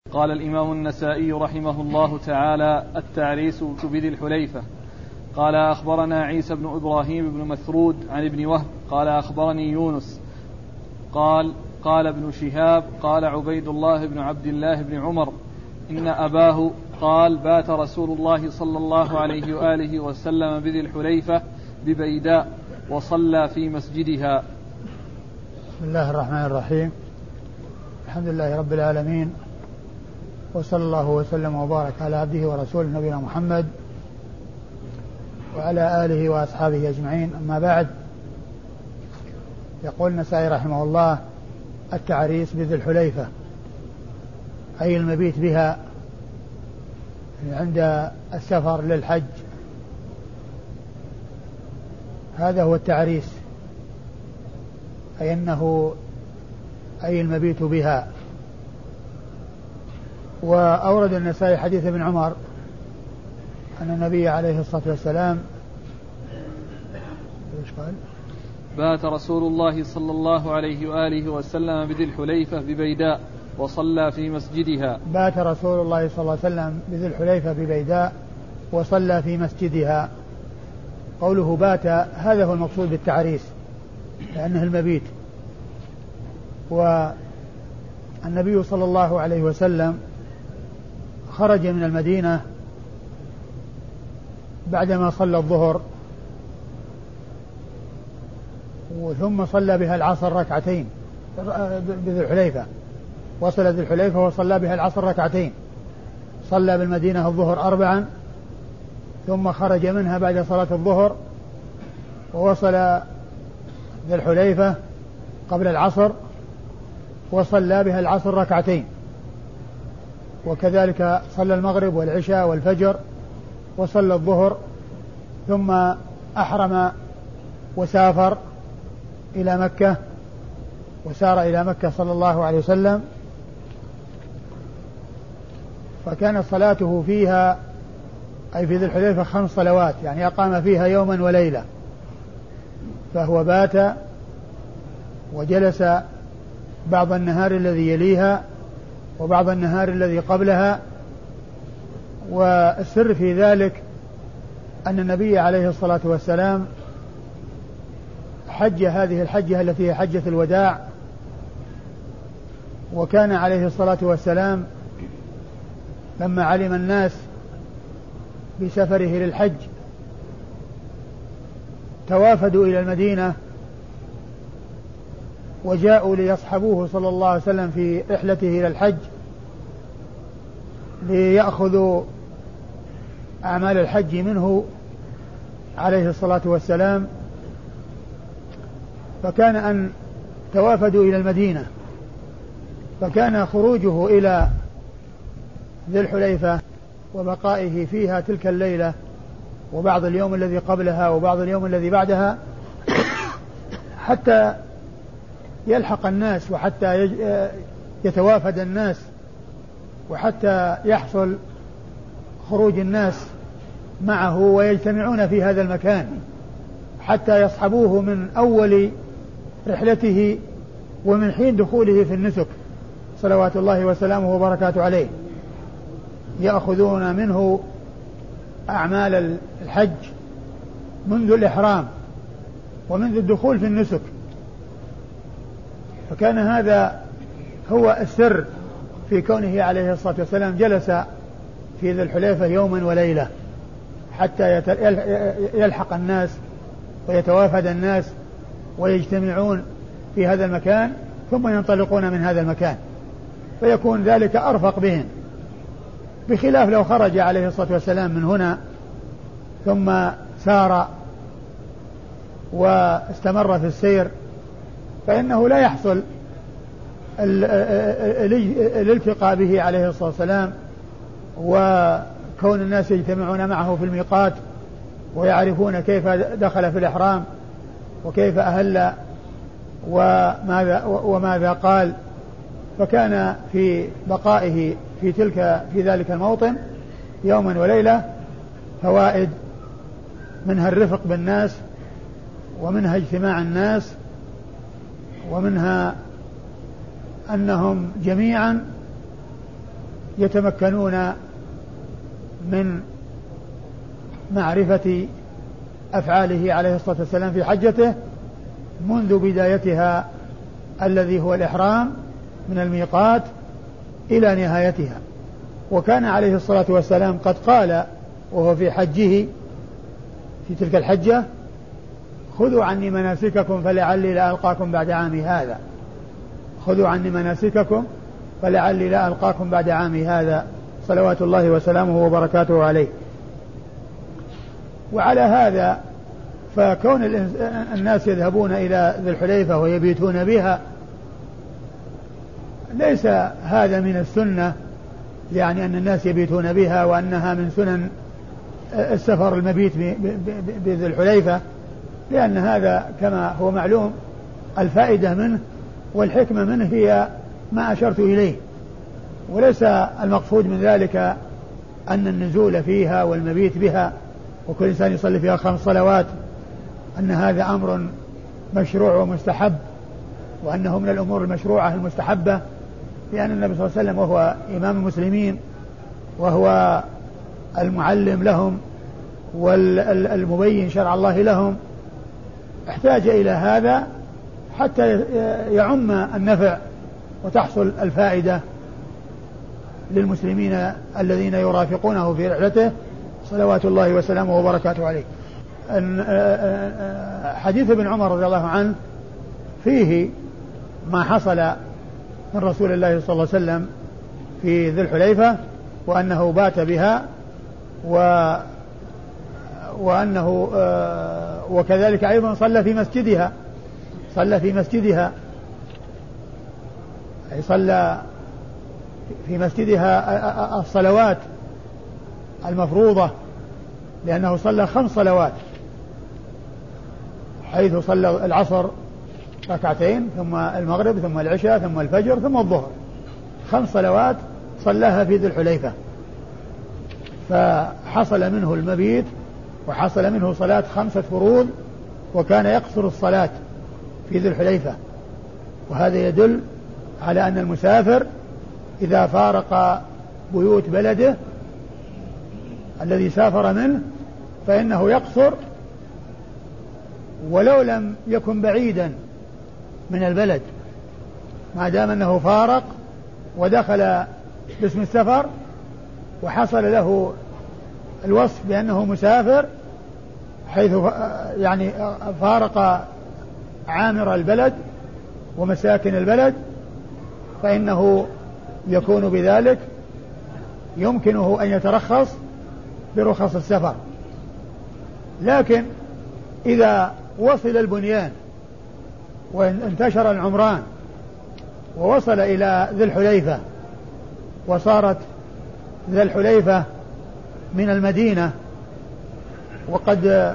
قال الإمام النسائي رحمه الله تعالى: التعريس بذي الحليفة. قال: أخبرنا عيسى بن إبراهيم بن مثرود عن ابن وهب قال: أخبرني يونس قال ابن شهاب قال عبيد الله بن عبد الله بن عمر إن أباه قال: بات رسول الله صلى الله عليه وآله وسلم بذي الحليفة ببيداء وصلى في مسجدها. بسم الله الرحمن الرحيم. الحمد لله رب العالمين، وصلى الله وسلم وبارك على عبده ورسوله نبينا محمد وعلى آله وأصحابه أجمعين. أما بعد، يقول النسائي رحمه الله: التعريس بذي الحليفة، أي المبيت بها عند السفر للحج، هذا هو التعريس، أي المبيت بها. وأورد النسائي حديث ابن عمر أن النبي عليه الصلاة والسلام بات رسول الله صلى الله عليه وآله وسلم بذي الحليفة ببيداء وصلى في مسجدها. بات رسول الله صلى الله عليه وسلم بذي الحليفة ببيداء وصلى في مسجدها. قوله بات هذا هو المقصود بالتعريس، لأنه المبيت. والنبي صلى الله عليه وسلم خرج من المدينة بعدما صلى الظهر، ثم صلى بها العصر ركعتين بذي الحليفة. وصل ذي الحليفة وصلى بها العصر ركعتين، صلى بالمدينة الظهر 4، ثم خرج منها بعد صلاة الظهر ووصل ذي الحليفة قبل العصر وصلى بها العصر ركعتين، وكذلك صلى المغرب والعشاء والفجر وصلى الظهر، ثم أحرم وسافر إلى مكة، وسار إلى مكة صلى الله عليه وسلم. فكانت صلاته فيها أي في ذي الحليفة 5 صلوات، يعني أقام فيها يوما وليلة. فهو بات وجلس بعض النهار الذي يليها وبعض النهار الذي قبلها. والسر في ذلك أن النبي عليه الصلاة والسلام حج هذه الحجة التي هي حجة الوداع، وكان عليه الصلاة والسلام لما علم الناس بسفره للحج توافدوا إلى المدينة وجاءوا ليصحبوه صلى الله عليه وسلم في رحلته إلى الحج ليأخذوا أعمال الحج منه عليه الصلاة والسلام. فكان أن توافدوا إلى المدينة، فكان خروجه إلى ذي الحليفة وبقائه فيها تلك الليلة وبعض اليوم الذي قبلها وبعض اليوم الذي بعدها حتى يلحق الناس وحتى يتوافد الناس وحتى يحصل خروج الناس معه ويجتمعون في هذا المكان حتى يصحبوه من أول رحلته ومن حين دخوله في النسك صلوات الله وسلامه وبركاته عليه، يأخذون منه أعمال الحج منذ الإحرام ومنذ الدخول في النسك. فكان هذا هو السر في كونه عليه الصلاة والسلام جلس في ذي الحليفة يوما وليلة حتى يلحق الناس ويتوافد الناس ويجتمعون في هذا المكان ثم ينطلقون من هذا المكان، فيكون ذلك أرفق بهم، بخلاف لو خرج عليه الصلاة والسلام من هنا ثم سار واستمر في السير فإنه لا يحصل الالتقاء به عليه الصلاة والسلام، وكون الناس يجتمعون معه في الميقات ويعرفون كيف دخل في الإحرام وكيف أهل وماذا قال. فكان في بقائه في ذلك الموطن يوما وليلة فوائد، منها الرفق بالناس، ومنها اجتماع الناس، ومنها أنهم جميعا يتمكنون من معرفة أفعاله عليه الصلاة والسلام في حجته منذ بدايتها الذي هو الإحرام من الميقات إلى نهايتها. وكان عليه الصلاة والسلام قد قال وهو في حجه في تلك الحجة: خذوا عني مناسككم فلعلي لا ألقاكم بعد عامي هذا. خذوا عني مناسككم فلعلي لا ألقاكم بعد عامي هذا، صلوات الله وسلامه وبركاته عليه. وعلى هذا فكون الناس يذهبون إلى ذي الحليفة ويبيتون بها ليس هذا من السنة، يعني أن الناس يبيتون بها وأنها من سنن السفر المبيت بذي الحليفة، لأن هذا كما هو معلوم الفائدة منه والحكمة منه هي ما أشرت إليه، وليس المقصود من ذلك أن النزول فيها والمبيت بها وكل إنسان يصلي فيها 5 صلوات أن هذا أمر مشروع ومستحب، وأنه من الأمور المشروعة المستحبة، لأن النبي صلى الله عليه وسلم وهو إمام المسلمين وهو المعلم لهم والمبين شرع الله لهم احتاج إلى هذا حتى يعم النفع وتحصل الفائدة للمسلمين الذين يرافقونه في رحلته صلوات الله وسلامه وبركاته عليه. حديث ابن عمر رضي الله عنه فيه ما حصل من رسول الله صلى الله عليه وسلم في ذي الحليفة، وأنه بات بها وأنه وكذلك أيضا صلى في مسجدها أي صلى في مسجدها الصلوات المفروضة، لأنه صلى 5 صلوات، حيث صلى العصر 2 ثم المغرب ثم العشاء ثم الفجر ثم الظهر، 5 صلوات صلاها في ذي الحليفة، فحصل منه المبيت وحصل منه صلاة 5 فروض، وكان يقصر الصلاة في ذي الحليفة. وهذا يدل على أن المسافر إذا فارق بيوت بلده الذي سافر منه فإنه يقصر ولو لم يكن بعيدا من البلد، ما دام أنه فارق ودخل باسم السفر وحصل له الوصف بأنه مسافر، حيث يعني فارق عامر البلد ومساكن البلد، فإنه يكون بذلك يمكنه أن يترخص برخص السفر. لكن إذا وصل البنيان وانتشر العمران ووصل إلى ذي الحليفة وصارت ذي الحليفة من المدينة وقد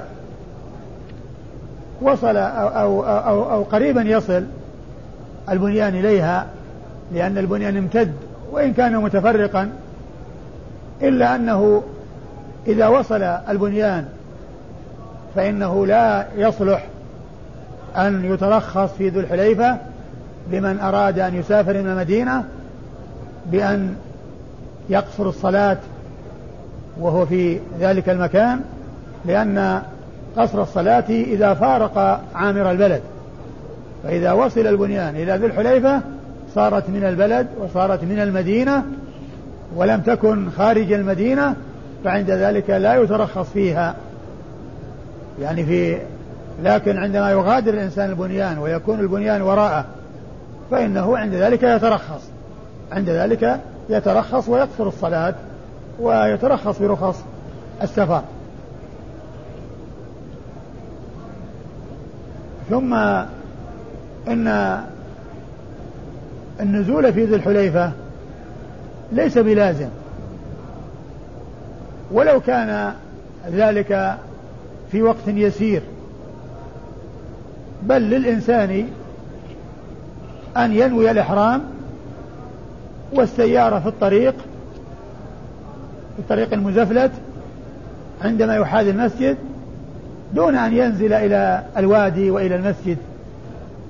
وصل أو قريبا يصل البنيان إليها، لأن البنيان امتد وإن كان متفرقا، إلا أنه إذا وصل البنيان فإنه لا يصلح أن يترخص في ذي الحليفة لمن أراد أن يسافر من المدينة بأن يقصر الصلاة وهو في ذلك المكان، لأن قصر الصلاة إذا فارق عامر البلد، فإذا وصل البنيان إلى ذي الحليفة صارت من البلد وصارت من المدينة ولم تكن خارج المدينة، فعند ذلك لا يترخص فيها يعني لكن عندما يغادر الإنسان البنيان ويكون البنيان وراءه فإنه عند ذلك يترخص ويقصر الصلاة ويترخص برخص السفر. ثم إن النزول في ذي الحليفة ليس بلازم، ولو كان ذلك في وقت يسير، بل للإنسان أن ينوي الإحرام والسيارة في الطريق المزفلت عندما يحاذي المسجد دون أن ينزل إلى الوادي وإلى المسجد،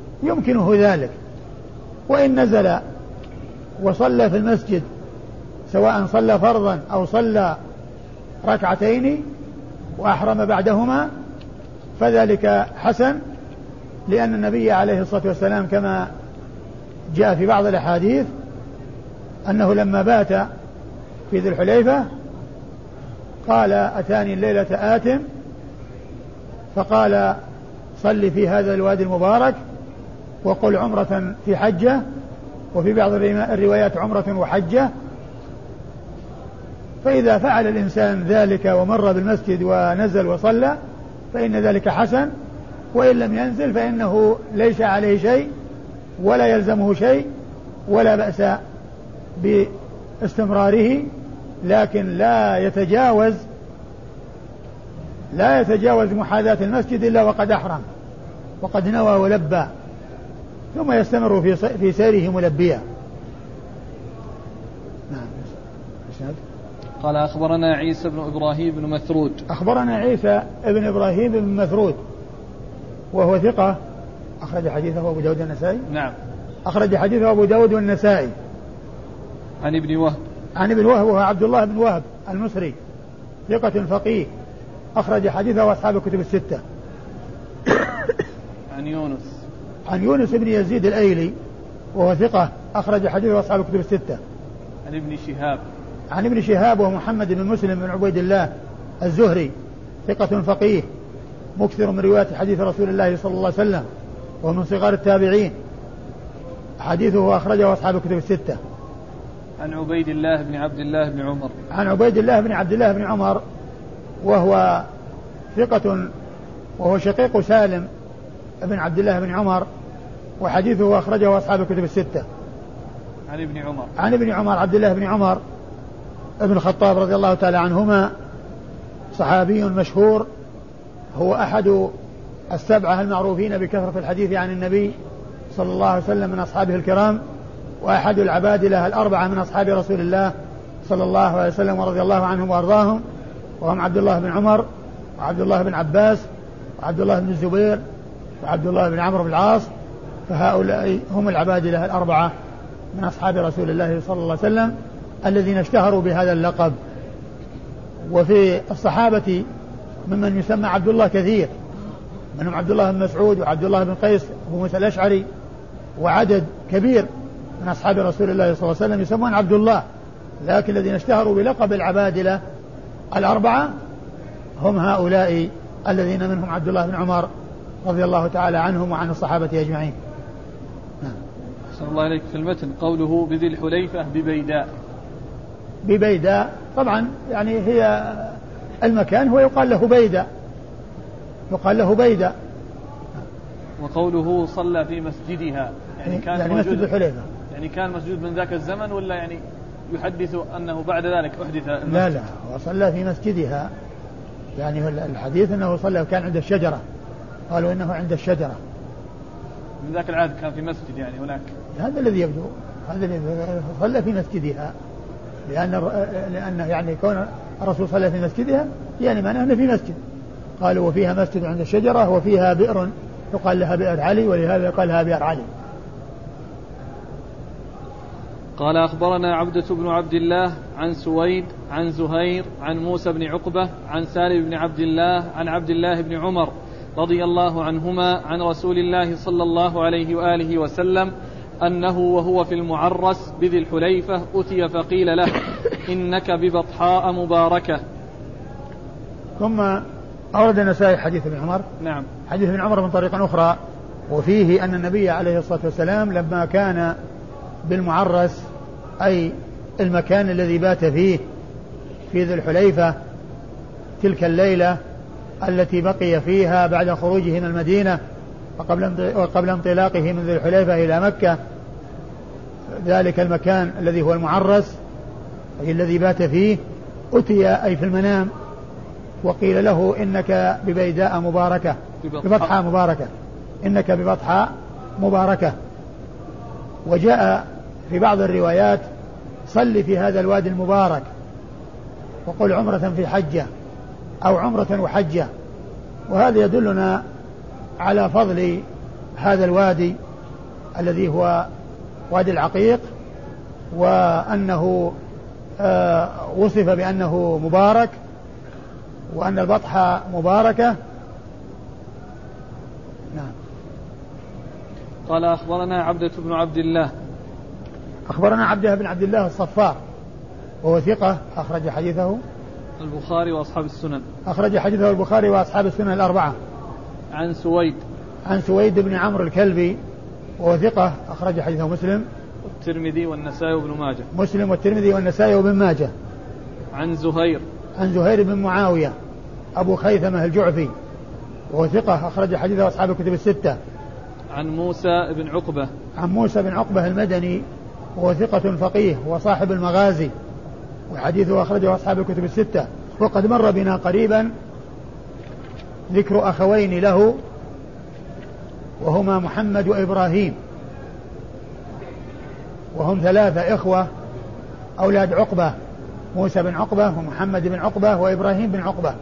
يمكنه ذلك. وإن نزل وصلى في المسجد سواء صلى فرضا أو صلى ركعتين وأحرم بعدهما فذلك حسن، لأن النبي عليه الصلاة والسلام كما جاء في بعض الأحاديث أنه لما بات في ذي الحليفة قال أتاني الليلة آت فقال صل في هذا الوادي المبارك وقل عمرة في حجة، وفي بعض الروايات عمرة وحجة. فإذا فعل الإنسان ذلك ومر بالمسجد ونزل وصلى فإن ذلك حسن، وإن لم ينزل فإنه ليس عليه شيء ولا يلزمه شيء ولا بأس باستمراره، لكن لا يتجاوز محاذاة المسجد إلا وقد أحرم وقد نوى ولبى، ثم يستمر في سيره ملبيا. قال أخبرنا عيسى بن إبراهيم بن مثرود. أخبرنا عيسى بن إبراهيم بن مثرود وهو ثقة أخرج حديثه أبو داود والنسائي. نعم. أخرج حديثه أبو داود والنسائي. عن ابن وهب. عن ابن وهب وهو عبد الله بن وهب المصري ثقة فقيه أخرج حديثه أصحاب الكتب الستة. عن يونس. عن يونس بن يزيد الأيلي وهو ثقة أخرج حديثه أصحاب الكتب الستة. عن ابن شهاب. عن ابن شهاب وهو محمد بن مسلم بن عبيد الله الزهري ثقة فقيه مكثر من رواية حديث رسول الله صلى الله عليه وسلم ومن صغار التابعين، حديثه أخرجه أصحاب الكتب الستة. عن عبيد الله بن عبد الله بن عمر. عن عبيد الله بن عبد الله بن عمر وهو ثقة وهو شقيق سالم بن عبد الله بن عمر، وحديثه أخرجه أصحاب الكتب الستة. عن ابن عمر. عن ابن عمر عبد الله بن عمر ابن الخطاب رضي الله تعالى عنهما، صحابي مشهور، هو أحد السبعة المعروفين بكثرة الحديث عن النبي صلى الله عليه وسلم من أصحابه الكرام، وأحد العبادلة الأربعة من أصحاب رسول الله صلى الله عليه وسلم ورضي الله عنهم وأرضاهم، وهم عبد الله بن عمر وعبد الله بن عباس وعبد الله بن الزبير وعبد الله بن عمرو بن العاص، فهؤلاء هم العبادلة الأربعة من أصحاب رسول الله صلى الله عليه وسلم الذين اشتهروا بهذا اللقب. وفي الصحابة ممن يسمى عبد الله كثير، منهم عبد الله بن مسعود وعبد الله بن قيس أبو موسى الأشعري، وعدد كبير من أصحاب رسول الله صلى الله عليه وسلم يسمون عبد الله، لكن الذين اشتهروا بلقب العبادلة الأربعة هم هؤلاء الذين منهم عبد الله بن عمر رضي الله تعالى عنهم وعن الصحابة أجمعين. صلى الله عليك. في المتن قوله بذي الحليفة ببيداء طبعا يعني هي المكان هو يقال له بيداء. وقوله صلى في مسجدها يعني كان يعني مسجد الحليفة، يعني كان مسجود من ذاك الزمن ولا يعني يحدث أنه بعد ذلك أحدث المسجد؟ لا وصلى في مسجدها، يعني الحديث أنه صلى كان عند الشجرة، قالوا إنه عند الشجرة من ذاك العهد كان في مسجد يعني هناك. هذا الذي يبدو، هذا الذي صلى في مسجدها، لأن يعني كون الرسول صلى في مسجدها يعني معناه أنه في مسجد. قالوا وفيها مسجد عند الشجرة وفيها بئر يقال لها بئر علي، ولهذا يقال لها بئر علي. قال أخبرنا عبدة بن عبد الله عن سويد عن زهير عن موسى بن عقبة عن سالم بن عبد الله عن عبد الله بن عمر رضي الله عنهما عن رسول الله صلى الله عليه وآله وسلم أنه وهو في المعرس بذي الحليفة أتي فقيل له إنك ببطحاء مباركة. ثم أورد النسائي حديث ابن عمر. نعم. حديث ابن عمر من طريق أخرى، وفيه أن النبي عليه الصلاة والسلام لما كان بالمعرس أي المكان الذي بات فيه في ذي الحليفة تلك الليلة التي بقي فيها بعد خروجه من المدينة وقبل انطلاقه من ذي الحليفة إلى مكة، ذلك المكان الذي هو المعرس أي الذي بات فيه، أتي أي في المنام وقيل له إنك ببيداء مباركة، ببطحاء مباركة، إنك ببطحاء مباركة. وجاء في بعض الروايات صل في هذا الوادي المبارك وقل عمرة في حجة أو عمرة وحجة. وهذا يدلنا على فضل هذا الوادي الذي هو وادي العقيق، وأنه وصف بأنه مبارك وأن البطحة مباركة. نعم. قال أخبرنا عبدة بن عبد الله. أخبرنا عبدة بن عبد الله الصفار وهو ثقة أخرج حديثه البخاري وأصحاب السنن. أخرج حديثه البخاري وأصحاب السنن الأربعة. عن سويد. عن سويد بن عمرو الكلبي وهو ثقة أخرج حديثه مسلم والترمذي والنسائي وابن ماجه. مسلم والترمذي والنسائي وابن ماجه. عن زهير. عن زهير بن معاوية أبو خيثمة الجعفي وهو ثقة أخرج حديثه أصحاب الكتب الستة. عن موسى بن عقبة. عن موسى بن عقبة المدني وهو ثقة فقيه وصاحب المغازي وحديثه أخرجه أصحاب الكتب الستة. وقد مر بنا قريبا ذكر أخوين له وهما محمد وإبراهيم، وهم ثلاثة إخوة أولاد عقبة، موسى بن عقبة ومحمد بن عقبة وإبراهيم بن عقبة.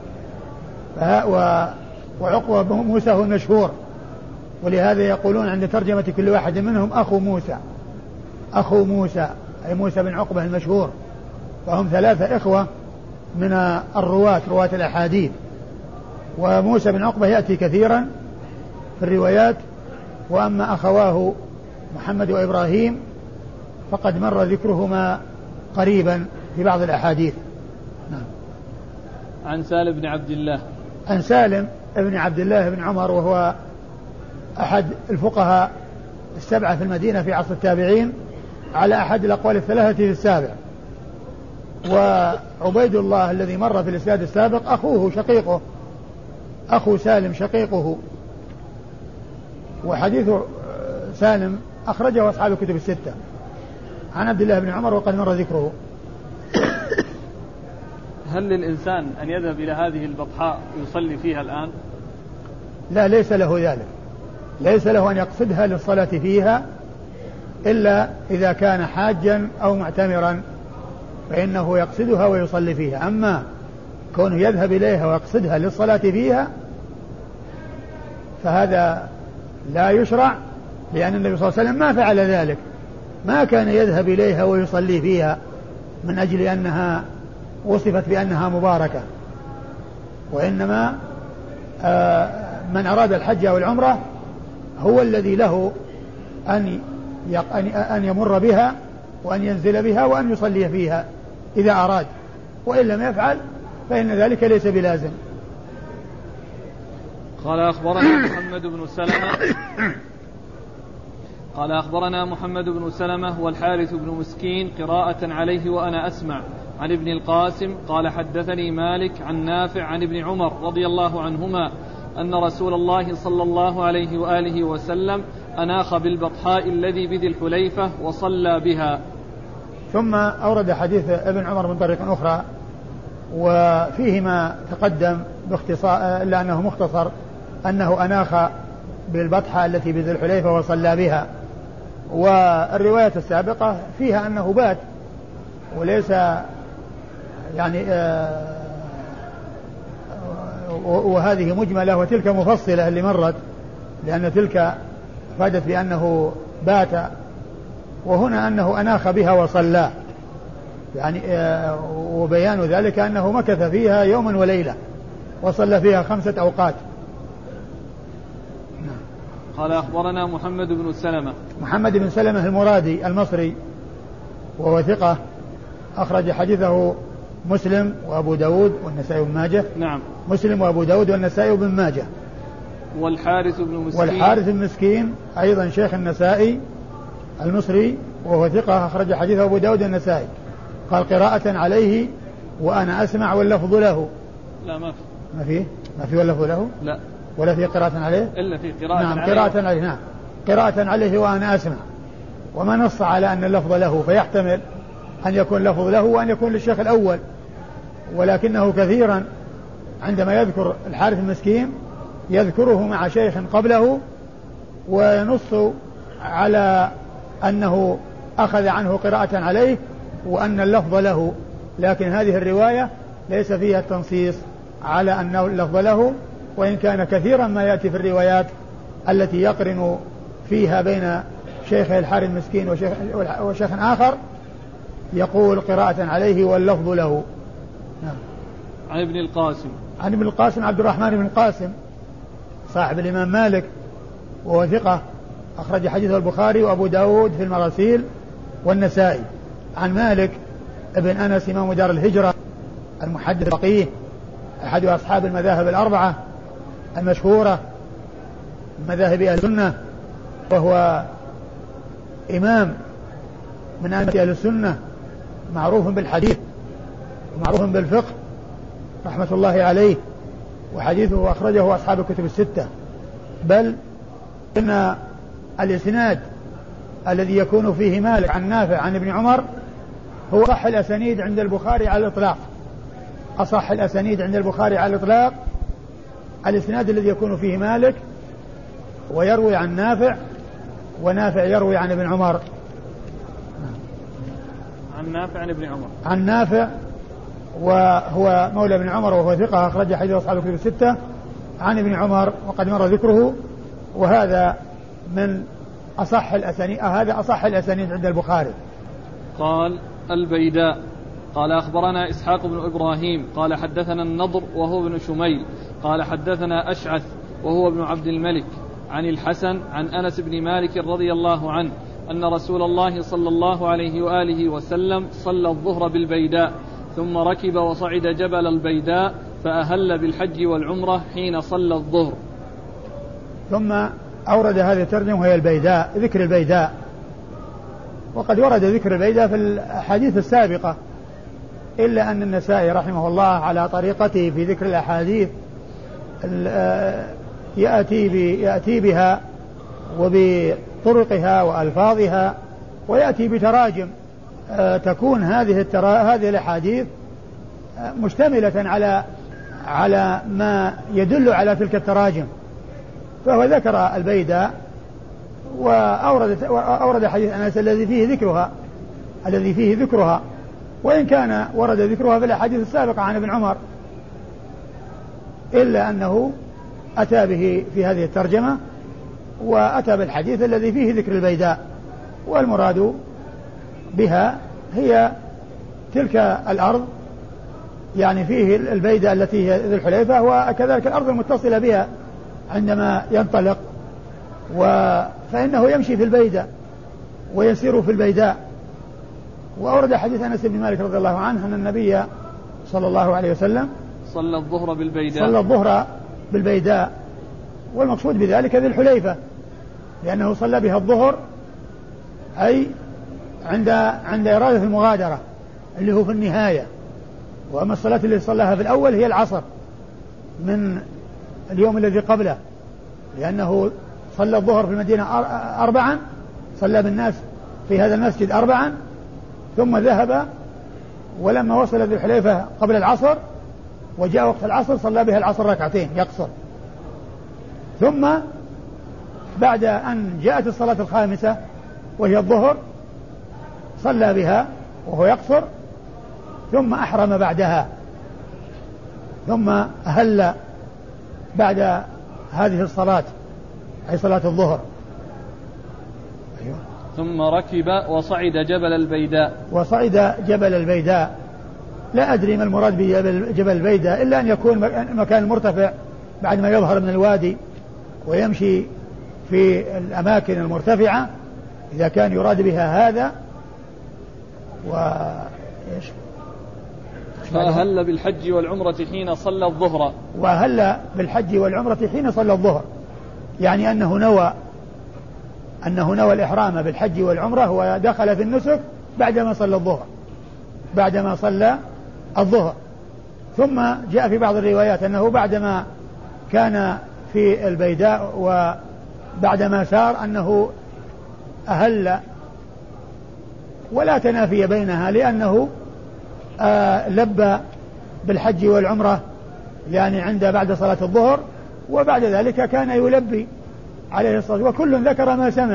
وعقبة موسى هو المشهور، ولهذا يقولون عند ترجمة كل واحد منهم أخو موسى، أخو موسى أي موسى بن عقبة المشهور. فهم ثلاثة إخوة من رواة الأحاديث. وموسى بن عقبة يأتي كثيرا في الروايات، وأما أخواه محمد وإبراهيم فقد مر ذكرهما قريبا في بعض الأحاديث. نعم. عن سالم بن عبد الله. عن سالم بن عبد الله بن عمر وهو أحد الفقهاء السبعة في المدينة في عصر التابعين على أحد الأقوال الثلاثة في السابع. وعبيد الله الذي مر في الإسناد السابق أخوه شقيقه، أخو سالم شقيقه. وحديث سالم أخرجه أصحاب الكتب الستة عن عبد الله بن عمر وقد مر ذكره. هل للإنسان أن يذهب إلى هذه البطحاء يصلي فيها الآن؟ لا، ليس له ذلك، ليس له أن يقصدها للصلاة فيها إلا إذا كان حاجا أو معتمرا فإنه يقصدها ويصلي فيها. أما كونه يذهب إليها ويقصدها للصلاة فيها فهذا لا يشرع، لأن النبي صلى الله عليه وسلم ما فعل ذلك، ما كان يذهب إليها ويصلي فيها من أجل أنها وصفت بأنها مباركة. وإنما من أراد الحج أو العمرة هو الذي له أن يمر بها وأن ينزل بها وأن يصلي فيها إذا أراد، وإن لم يفعل فإن ذلك ليس بلازم. قال أخبرنا محمد بن سلمة قال أخبرنا محمد بن سلمة والحارث بن مسكين قراءة عليه وأنا أسمع عن ابن القاسم قال حدثني مالك عن نافع عن ابن عمر رضي الله عنهما أن رسول الله صلى الله عليه وآله وسلم أناخ بالبطحاء الذي بذي الحليفة وصلى بها. ثم أورد حديث ابن عمر من طريق أخرى وفيه ما تقدم باختصار إلا أنه مختصر، أنه أناخ بالبطحاء التي بذي الحليفة وصلى بها. والرواية السابقة فيها أنه بات، وليس يعني وهذه مجملة وتلك مفصلة اللي مرت، لأن تلك فادت بأنه بات، وهنا أنه أناخ بها وصلى، يعني وبيان ذلك أنه مكث فيها يوما وليلة وصلى فيها 5 أوقات. قال أخبرنا محمد بن سلمة. محمد بن سلمة المرادي المصري وهو ثقة أخرج حديثه مسلم وأبو داود والنسائي وابن ماجه. نعم. مسلم وأبو داود والنسائي وابن ماجه. والحارث بن مسكين. والحارث المسكين أيضا شيخ النسائي المصري وهو ثقة أخرج حديثه أبو داود والنسائي. قال قراءة عليه وأنا أسمع واللفظ له. لا ما في واللفظ له. لا. ولا في قراءة عليه إلا في قراءة نعم عليه. قراءة عليه. نعم قراءة عليه وأنا أسمع، وما نص على أن اللفظ له، فيحتمل أن يكون لفظ له وأن يكون للشيخ الأول، ولكنه كثيرا عندما يذكر الحارث المسكين يذكره مع شيخ قبله وينص على أنه أخذ عنه قراءة عليه وأن اللفظ له، لكن هذه الرواية ليس فيها التنصيص على أنه اللفظ له، وإن كان كثيرا ما يأتي في الروايات التي يقرن فيها بين شيخ الحارث المسكين وشيخ آخر يقول قراءة عليه واللفظ له. نعم. عن ابن القاسم. عن ابن القاسم عبد الرحمن بن القاسم صاحب الإمام مالك وهو ثقة أخرج حديثه البخاري وأبو داود في المراسيل والنسائي. عن مالك ابن أنس إمام دار الهجرة المحدث الفقيه أحد أصحاب المذاهب الأربعة المشهورة مذاهب أهل السنة، وهو إمام من أئمة أهل السنة معروف بالحديث ومعروف بالفقه رحمة الله عليه، وحديثه أخرجه أصحاب الكتب الستة، بل إن الإسناد الذي يكون فيه مالك عن نافع عن ابن عمر هو أصح الأسانيد عند البخاري على الإطلاق. أصح الأسانيد عند البخاري على الإطلاق الإسناد الذي يكون فيه مالك ويروي عن نافع، ونافع يروي عن ابن عمر. عن نافع عن ابن عمر. عن نافع وهو مولى ابن عمر وهو ثقة أخرج حديث أصحاب الكتب الستة. عن ابن عمر وقد مر ذكره، وهذا من أصح الأسانيد، هذا أصح الأسانيد عند البخاري. قال البيداء قال أخبرنا إسحاق بن إبراهيم قال حدثنا النضر وهو ابن شميل قال حدثنا أشعث وهو ابن عبد الملك عن الحسن عن أنس بن مالك رضي الله عنه أن رسول الله صلى الله عليه وآله وسلم صلى الظهر بالبيداء ثم ركب وصعد جبل البيداء فأهل بالحج والعمرة حين صلى الظهر. ثم أورد هذه الترجمة وهي البيداء، ذكر البيداء، وقد ورد ذكر البيداء في الأحاديث السابقة، إلا أن النسائي رحمه الله على طريقته في ذكر الأحاديث يأتي بها وبطرقها وألفاظها، ويأتي بتراجم تكون هذه الأحاديث مشتملة على ما يدل على تلك التراجم. فهو ذكر البيداء وأورد حديث أنس الذي فيه ذكرها وإن كان ورد ذكرها في الأحاديث السابقة عن ابن عمر، إلا أنه أتى به في هذه الترجمة وأتى بالحديث الذي فيه ذكر البيداء، والمراد بها هي تلك الأرض، يعني فيه البيداء التي هي ذي الحليفة، وكذلك الأرض المتصلة بها عندما ينطلق، فإنه يمشي في البيداء ويسير في البيداء. وأورد حديث أنس بن مالك رضي الله عنه أن النبي صلى الله عليه وسلم صلى الظهر بالبيداء، والمقصود بذلك ذي الحليفة، لأنه صلى بها الظهر أي عند إرادة المغادرة اللي هو في النهاية. وأما الصلاة اللي صلاها في الأول هي العصر من اليوم الذي قبله، لأنه صلى الظهر في المدينة 4، صلى بالناس في هذا المسجد 4، ثم ذهب ولما وصل ذي الحليفة قبل العصر وجاء وقت العصر صلى بها العصر ركعتين يقصر. ثم بعد أن جاءت الصلاة الخامسة وهي الظهر صلى بها وهو يقصر، ثم أحرم بعدها، ثم أهل بعد هذه الصلاة أي صلاة الظهر. أيوة. ثم ركب وصعد جبل البيداء. لا أدري ما المراد بجبل البيداء، إلا أن يكون مكان مرتفع بعد ما يظهر من الوادي ويمشي في الأماكن المرتفعة، إذا كان يراد بها هذا. فأهل بالحج والعمرة حين صلى الظهر. وأهل بالحج والعمرة حين صلى الظهر، يعني أنه نوى الإحرام بالحج والعمرة ودخل في النسك بعدما صلى الظهر. ثم جاء في بعض الروايات أنه بعدما كان في البيداء وبعدما سار أنه أهل، ولا تنافي بينها، لأنه لبى بالحج والعمرة يعني بعد صلاة الظهر، وبعد ذلك كان يلبي عليه الصلاة، وكل ذكر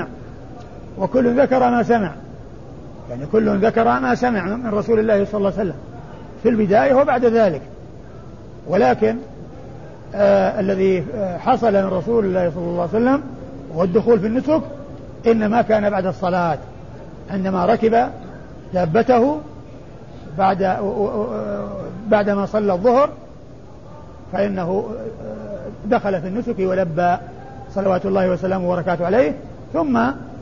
ما سمع يعني كل ذكر ما سمع من رسول الله صلى الله عليه وسلم في البداية وبعد ذلك. ولكن الذي حصل من رسول الله صلى الله عليه وسلم والدخول في النسك إنما كان بعد الصلاة، عندما ركب دابته بعدما صلى الظهر فإنه دخل في النسك ولبى صلوات الله وسلامه وبركاته عليه، ثم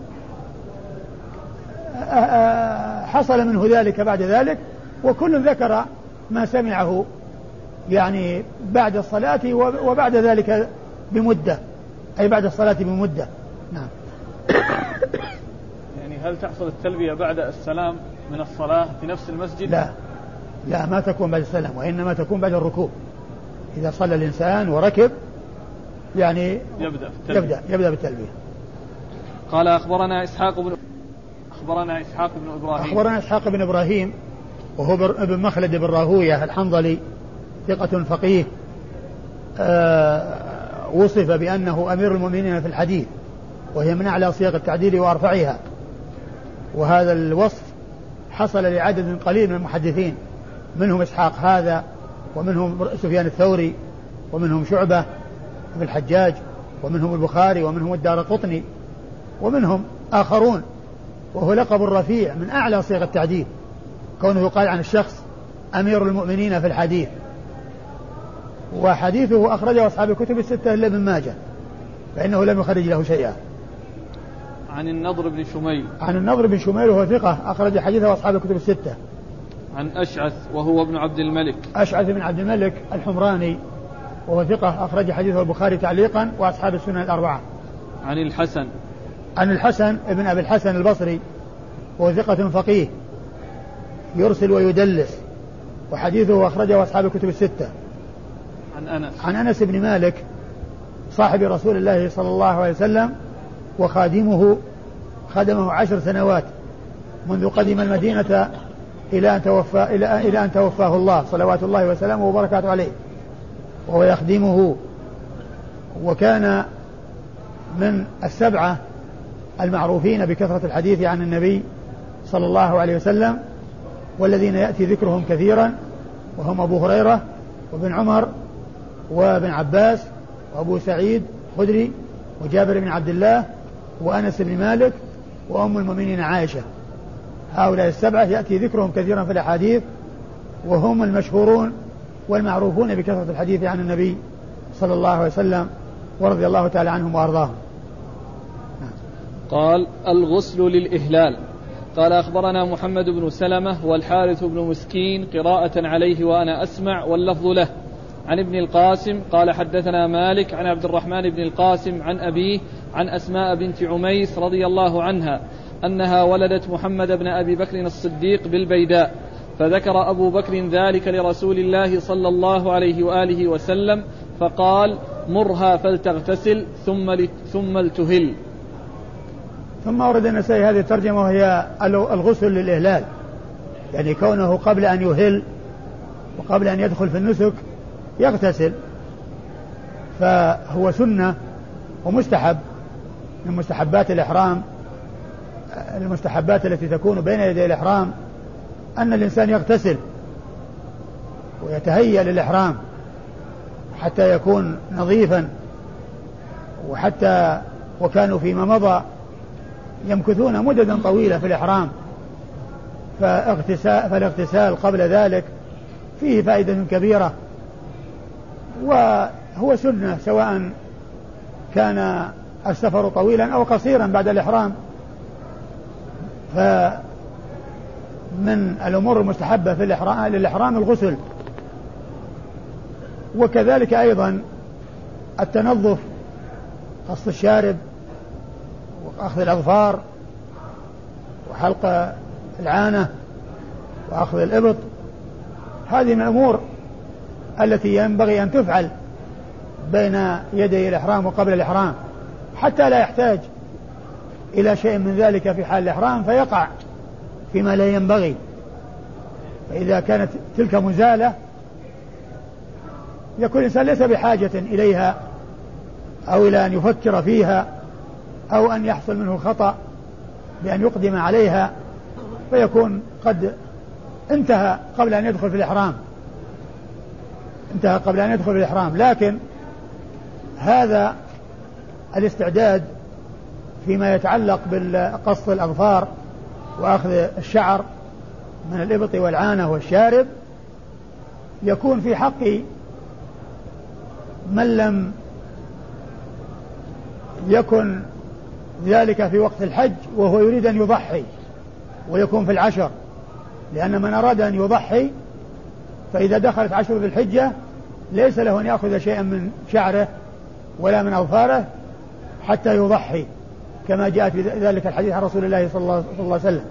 حصل منه ذلك بعد ذلك، وكل ذكر ما سمعه يعني بعد الصلاة وبعد ذلك بمدة، أي بعد الصلاة بمدة. نعم. يعني هل تحصل التلبية بعد السلام من الصلاة في نفس المسجد؟ لا ما تكون بعد السلام، وإنما تكون بعد الركوب. إذا صلى الإنسان وركب يعني يبدأ بالتلبية. قال أخبرنا إسحاق بن إبراهيم وهو ابن مخلد بن راهوية الحنظلي، ثقة فقيه، وصف بأنه أمير المؤمنين في الحديث، وهي من أعلى صيغ التعديل وأرفعها، وهذا الوصف حصل لعدد قليل من المحدثين، منهم إسحاق هذا، ومنهم سفيان الثوري، ومنهم شعبة بن الحجاج، ومنهم البخاري، ومنهم الدارقطني، ومنهم آخرون، وهو لقب رفيع من أعلى صيغ التعديل، كونه يقال عن الشخص أمير المؤمنين في الحديث. وحديثه أخرجه أصحاب الكتب الستة إلا ابن ماجه، فإنه لم يخرج له شيئا. عن النضر بن شميل وهو ثقة أخرج حديثه أصحاب الكتب الستة. عن أشعث وهو ابن عبد الملك، أشعث بن عبد الملك الحمراني، وهو ثقة أخرج حديثه البخاري تعليقا وأصحاب السنن الأربعة. عن الحسن ابن أبي الحسن البصري، وهو ثقة فقيه يرسل ويدلس، وحديثه أخرجه أصحاب الكتب الستة. عن أنس بن مالك صاحب رسول الله صلى الله عليه وسلم وخادمه، خدمه 10 سنوات منذ قدم المدينة إلى أن توفاه الله صلوات الله وسلامه وبركاته عليه، وهو يخدمه، وكان من 7 المعروفين بكثرة الحديث عن النبي صلى الله عليه وسلم، والذين يأتي ذكرهم كثيرا، وهم أبو هريرة وابن عمر وابن عباس وأبو سعيد خدري وجابر بن عبد الله وأنس بن مالك وأم المؤمنين عائشة. هؤلاء 7 يأتي ذكرهم كثيرا في الأحاديث، وهم المشهورون والمعروفون بكثرة الحديث عن النبي صلى الله عليه وسلم، ورضي الله تعالى عنهم وأرضاهم. قال الغسل للإهلال. قال أخبرنا محمد بن سلمة والحارث بن مسكين قراءة عليه وأنا أسمع واللفظ له. عن ابن القاسم قال حدثنا مالك عن عبد الرحمن بن القاسم عن أبيه عن أسماء بنت عميس رضي الله عنها أنها ولدت محمد بن أبي بكر الصديق بالبيداء، فذكر أبو بكر ذلك لرسول الله صلى الله عليه وآله وسلم فقال مرها فلتغتسل ثم التهل. ثم ورد النسائي هذه الترجمة، وهي الغسل للإهلال، يعني كونه قبل أن يهل وقبل أن يدخل في النسك يغتسل، فهو سنة ومستحب من مستحبات الإحرام. المستحبات التي تكون بين يدي الإحرام أن الإنسان يغتسل ويتهيأ للإحرام حتى يكون نظيفا، وكانوا فيما مضى يمكثون مددا طويلة في الإحرام، فالاغتسال قبل ذلك فيه فائدة كبيرة، وهو سنة سواء كان السفر طويلا أو قصيرا بعد الإحرام. فمن الأمور المستحبة في للإحرام الغسل، وكذلك أيضا التنظف، قص الشارب وأخذ الأظفار وحلق العانة وأخذ الإبط، هذه من الأمور التي ينبغي أن تفعل بين يدي الإحرام وقبل الإحرام، حتى لا يحتاج إلى شيء من ذلك في حال الإحرام فيقع فيما لا ينبغي. فإذا كانت تلك مزالة يكون الإنسان ليس بحاجة إليها أو إلى أن يفكر فيها أو أن يحصل منه خطأ بأن يقدم عليها، فيكون قد انتهى قبل أن يدخل في الإحرام. لكن هذا الاستعداد فيما يتعلق بالقص الأظفار وأخذ الشعر من الإبط والعانة والشارب يكون في حق من لم يكن ذلك في وقت الحج وهو يريد أن يضحي، ويكون في العشر، لأن من أراد أن يضحي فإذا دخلت عشر ذي الحجة ليس له أن يأخذ شيئا من شعره ولا من أظفاره حتى يضحي، كما جاءت بذلك الحديث عن رسول الله صلى الله عليه وسلم.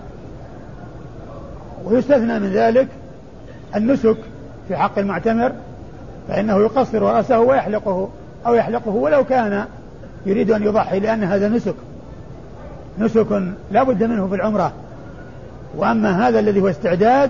ويستثنى من ذلك النسك في حق المعتمر، فإنه يقصر رأسه ويحلقه أو يحلقه ولو كان يريد أن يضحي، لأن هذا نسك لا بد منه في العمرة. وأما هذا الذي هو استعداد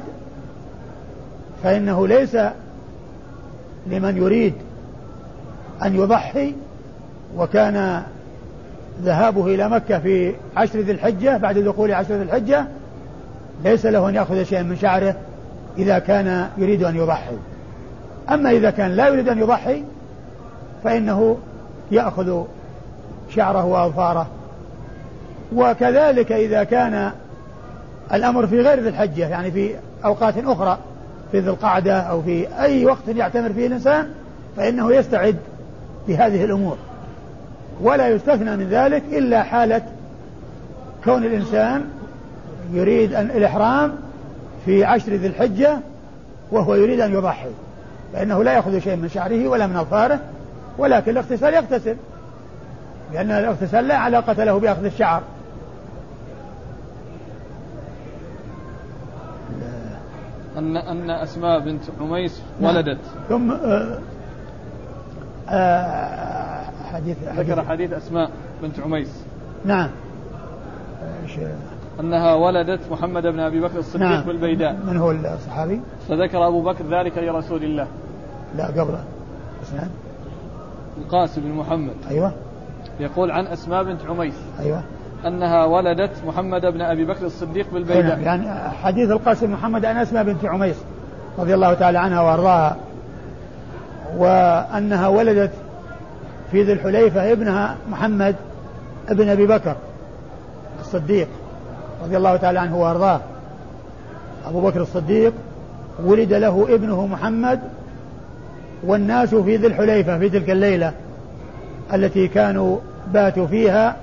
فإنه ليس لمن يريد أن يضحي وكان ذهابه إلى مكة في عشر ذي الحجة بعد دخول عشر ذي الحجة ليس له أن يأخذ شيئا من شعره إذا كان يريد أن يضحي. أما إذا كان لا يريد أن يضحي فإنه يأخذ شعره وأظفاره. وكذلك إذا كان الأمر في غير ذي الحجة، يعني في أوقات أخرى في ذي القعدة أو في أي وقت يعتمر فيه الإنسان، فإنه يستعد بهذه الأمور، ولا يستثنى من ذلك إلا حالة كون الإنسان يريد الإحرام في عشر ذي الحجة وهو يريد أن يضحي، فإنه لا يأخذ شيء من شعره ولا من أظفاره، ولكن الاغتسال يغتسل، لأن الاغتسال لا علاقة له بأخذ الشعر. أن أسماء بنت عميس ولدت. ثم ذكر حديث أسماء بنت عميس. نعم. أنها ولدت محمد بن أبي بكر الصديق. نعم. بالبيداء. من هو الصحابي؟ فذكر أبو بكر ذلك لرسول الله. لا قبله. اسناد. القاسم بن محمد. أيوة. يقول عن أسماء بنت عميس. أيوة. أنها ولدت محمد بن أبي بكر الصديق بالبيداء. يعني حديث القاسم محمد عن أسماء بنت عميس رضي الله تعالى عنها وأرضاها، وأنها ولدت في ذي الحليفة ابنها محمد ابن أبي بكر الصديق رضي الله تعالى عنه وأرضاه. أبو بكر الصديق ولد له ابنه محمد، والناس في ذي الحليفة في تلك الليلة التي كانوا باتوا فيها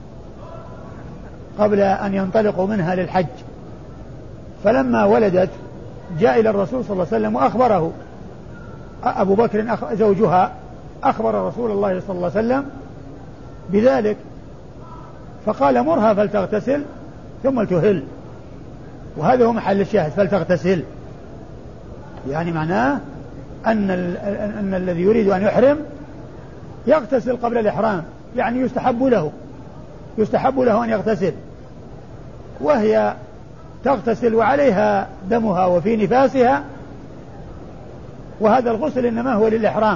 قبل أن ينطلقوا منها للحج. فلما ولدت جاء إلى الرسول صلى الله عليه وسلم وأخبره أبو بكر زوجها، أخبر رسول الله صلى الله عليه وسلم بذلك، فقال مرها فلتغتسل ثم لتهل. وهذا هو محل الشاهد، فلتغتسل، يعني معناه أن الذي يريد أن يحرم يغتسل قبل الإحرام، يعني يستحب له أن يغتسل، وهي تغتسل وعليها دمها وفي نفاسها، وهذا الغسل إنما هو للإحرام.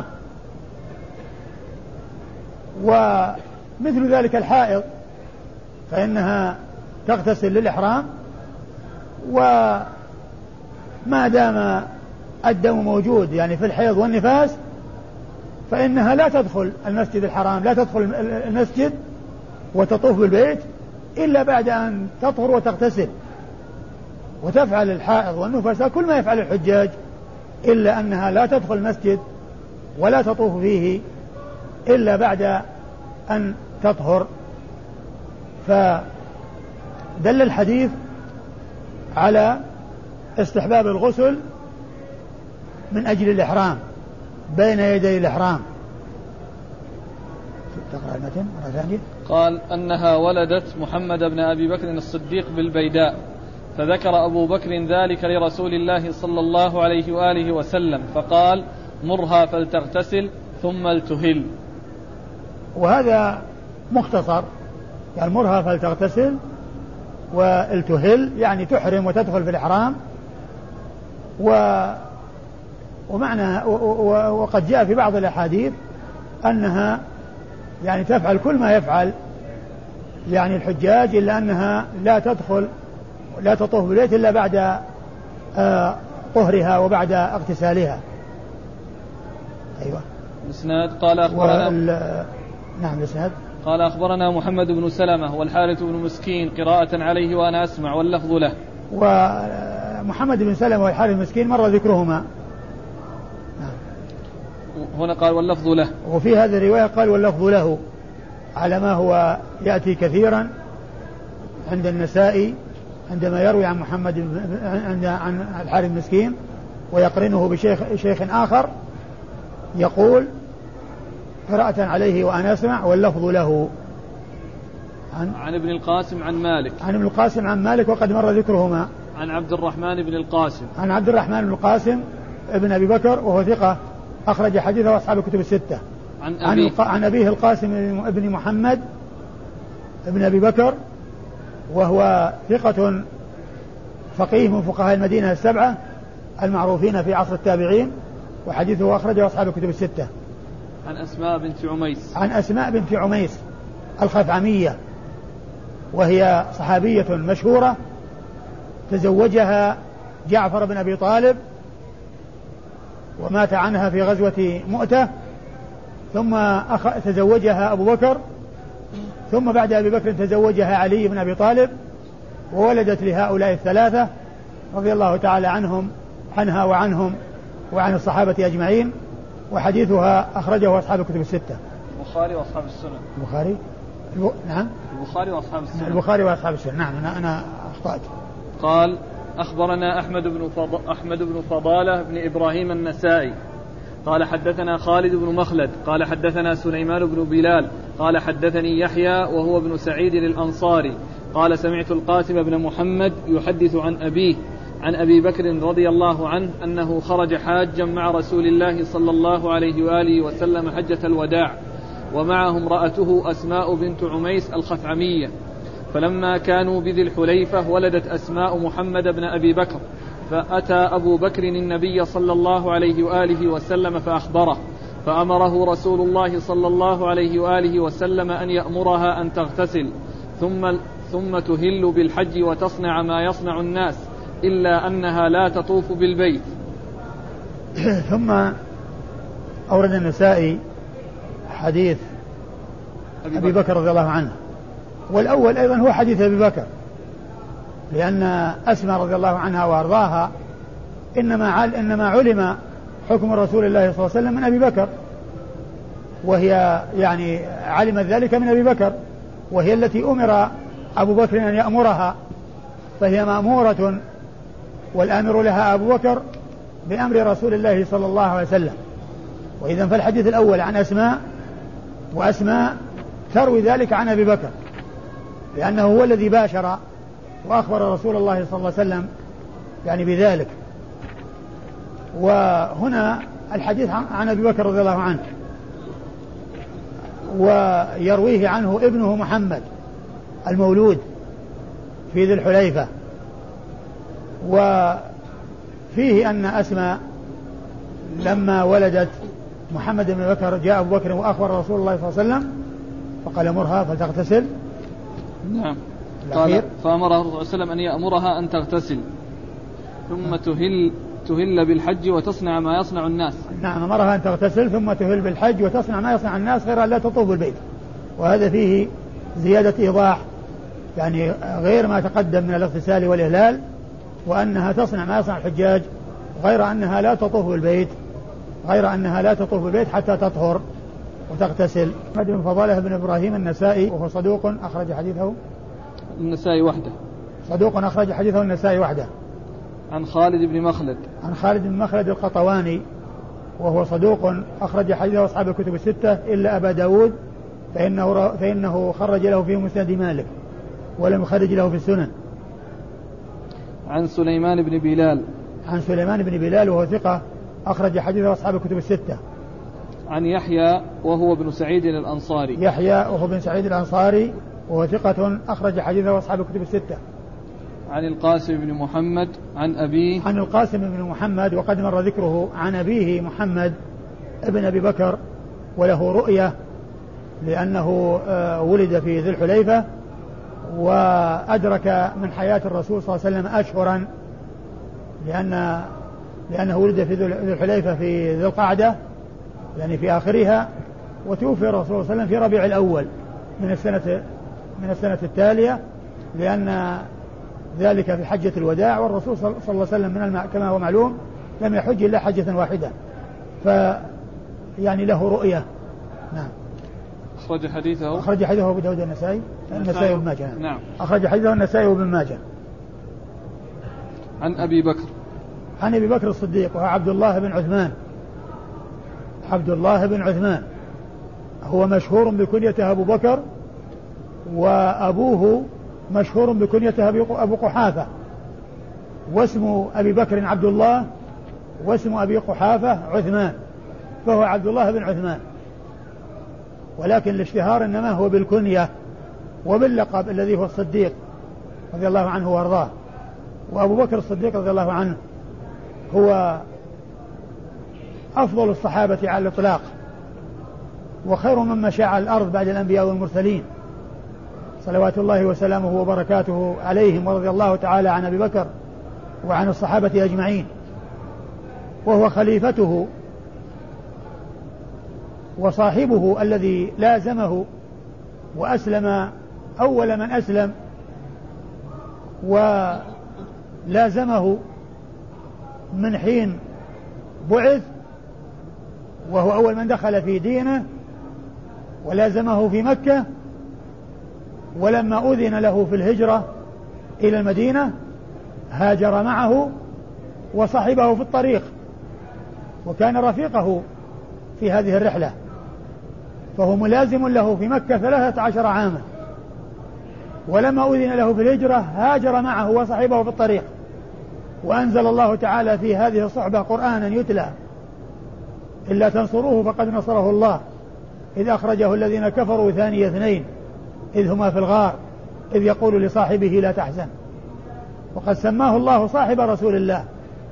ومثل ذلك الحائض فإنها تغتسل للإحرام، وما دام الدم موجود يعني في الحيض والنفاس فإنها لا تدخل المسجد الحرام، لا تدخل المسجد وتطوف بالبيت إلا بعد أن تطهر وتغتسل، وتفعل الحائض والنفساء كل ما يفعل الحجاج، إلا أنها لا تدخل المسجد ولا تطوف فيه إلا بعد أن تطهر. فدل الحديث على استحباب الغسل من أجل الإحرام بين يدي الإحرام. تقرأ المتن مرة ثانية. قال أنها ولدت محمد بن أبي بكر الصديق بالبيداء، فذكر أبو بكر ذلك لرسول الله صلى الله عليه وآله وسلم، فقال مرها فلتغتسل ثم لتهل. وهذا مختصر، يعني مرها فلتغتسل والتهل يعني تحرم وتدخل في الإحرام. ومعنى وقد جاء في بعض الأحاديث أنها يعني تفعل كل ما يفعل يعني الحجاج، إلا أنها لا تدخل لا تطوف بالبيت إلا بعد طهرها وبعد اغتسالها. أيوة. الإسناد قال أخبرنا نعم الإسناد قال أخبرنا محمد بن سلمة والحارث بن مسكين قراءة عليه وأنا أسمع واللفظ له. محمد بن سلمة والحارث المسكين مر ذكرهما. هنا قال واللفظ له، وفي هذه الرواية قال واللفظ له، على ما هو يأتي كثيرا عند النسائي عندما يروي عن محمد عن الحارث المسكين ويقرنه بشيخ آخر يقول قراءة عليه وأنا أسمع واللفظ له. عن ابن القاسم عن مالك، عن ابن القاسم عن مالك وقد مر ذكرهما. عن عبد الرحمن بن القاسم، عن عبد الرحمن بن القاسم ابن أبي بكر وهو ثقة أخرج حديثه أصحاب الكتب الستة. عن أبيه القاسم ابن محمد ابن أبي بكر وهو ثقة فقيه من فقهاء المدينة السبعة المعروفين في عصر التابعين، وحديثه أخرجه أصحاب الكتب الستة. عن أسماء بنت عميس، عن أسماء بنت عميس الخثعمية، وهي صحابية مشهورة تزوجها جعفر بن أبي طالب ومات عنها في غزوة مؤتة، ثم تزوجها أبو بكر، ثم بعد أبي بكر تزوجها علي بن أبي طالب، وولدت لهؤلاء الثلاثة رضي الله تعالى عنها وعنهم وعن الصحابة أجمعين. وحديثها أخرجه أصحاب الكتب الستة. البخاري وأصحاب السنن. البخاري نعم. البخاري وأصحاب السنن. البخاري وأصحاب السنن. نعم أنا أخطأت. قال أخبرنا أحمد بن فضالة بن إبراهيم النسائي قال حدثنا خالد بن مخلد قال حدثنا سليمان بن بلال قال حدثني يحيى وهو ابن سعيد الأنصاري قال سمعت القاسم بن محمد يحدث عن أبيه عن أبي بكر رضي الله عنه أنه خرج حاجا مع رسول الله صلى الله عليه وآله وسلم حجة الوداع، ومعه امرأته أسماء بنت عميس الخثعمية، فلما كانوا بذي الحليفة ولدت أسماء محمد بن أبي بكر، فأتى أبو بكر النبي صلى الله عليه وآله وسلم فأخبره، فأمره رسول الله صلى الله عليه وآله وسلم أن يأمرها أن تغتسل ثم تهل بالحج وتصنع ما يصنع الناس إلا أنها لا تطوف بالبيت. ثم أورد النسائي حديث أبي بكر رضي الله عنه، والأول أيضا هو حديث أبي بكر، لأن أسماء رضي الله عنها وأرضاها إنما علم حكم رسول الله صلى الله عليه وسلم من أبي بكر، وهي يعني علمت ذلك من أبي بكر، وهي التي أمر أبو بكر أن يأمرها، فهي مأمورة والآمر لها أبو بكر بأمر رسول الله صلى الله عليه وسلم. وإذا فالحديث الأول عن أسماء، وأسماء تروي ذلك عن أبي بكر، لأنه هو الذي باشر وأخبر رسول الله صلى الله عليه وسلم يعني بذلك. وهنا الحديث عن أبي بكر رضي الله عنه، ويرويه عنه ابنه محمد المولود في ذي الحليفة. وفيه أن أسماء لما ولدت محمد بن بكر جاء أبو بكر وأخبر رسول الله صلى الله عليه وسلم فقال مرها فلتغتسل. نعم. قال فأمره الرسول صلى الله عليه وسلم أن يأمرها أن تغتسل ثم تهل بالحج وتصنع ما يصنع الناس. نعم، أمرها أن تغتسل ثم تهل بالحج وتصنع ما يصنع الناس غير أن لا تطوف بالبيت. وهذا فيه زيادة إيضاح يعني غير ما تقدم من الاغتسال والإهلال، وأنها تصنع ما يصنع الحجاج غير أنها لا تطوف بالبيت حتى تطهر وتغتسل. محمد بن فضالة بن إبراهيم النسائي وهو صدوق أخرج حديثه النسائي وحده. صدوق أخرج حديثه النسائي وحده. عن خالد بن مخلد القطواني وهو صدوق أخرج حديثه أصحاب الكتب الستة إلا أبا داود فإنه خرج له في مسند مالك ولم يخرج له في السنن. عن سليمان بن بلال وهو ثقة أخرج حديثه أصحاب الكتب الستة. عن يحيى وهو ابن سعيد الأنصاري وهو ثقة أخرج حديثه أصحاب الكتب الستة. عن القاسم بن محمد عن أبيه عن القاسم بن محمد وقد مر ذكره عن أبيه محمد ابن أبي بكر، وله رؤية لأنه ولد في ذي الحليفة وأدرك من حياة الرسول صلى الله عليه وسلم أشهرا، لأنه ولد في ذي الحليفة في ذي القعدة يعني في آخرها، وتوفي الرسول صلى الله عليه وسلم في ربيع الأول من السنة التالية، لأن ذلك في حجة الوداع، والرسول صلى الله عليه وسلم كما هو معلوم لم يحج إلا حجة واحدة، يعني له رؤية. نعم. أخرج حديثه أبو داود النسائي وابن ماجه. نعم. أخرج حديثه النسائي وابن ماجه. عن أبي بكر الصديق وهو عبد الله بن عثمان هو مشهور بكنيته أبو بكر، وأبوه مشهور بكنيته أبو قحافة، واسم أبي بكر عبد الله واسم أبي قحافة عثمان، فهو عبد الله بن عثمان، ولكن الاشتهار إنما هو بالكنية وباللقب الذي هو الصديق رضي الله عنه وارضاه. وأبو بكر الصديق رضي الله عنه هو أفضل الصحابة على الإطلاق، وخير من مشى على الأرض بعد الأنبياء والمرسلين صلوات الله وسلامه وبركاته عليهم، ورضي الله تعالى عن أبي بكر وعن الصحابة أجمعين، وهو خليفته وصاحبه الذي لازمه وأسلم أول من أسلم ولازمه من حين بعث، وهو أول من دخل في دينه ولازمه في مكة، ولما أذن له في الهجرة إلى المدينة هاجر معه وصحبه في الطريق، وكان رفيقه في هذه الرحلة، فهو ملازم له في مكة 13 عاما، ولما أذن له في الهجرة هاجر معه وصحبه في الطريق. وأنزل الله تعالى في هذه الصحبة قرآنا يتلى إلا تنصروه فقد نصره الله إذ أخرجه الذين كفروا ثاني اثنين إذ هما في الغار إذ يقول لصاحبه لا تحزن، وقد سماه الله صاحب رسول الله.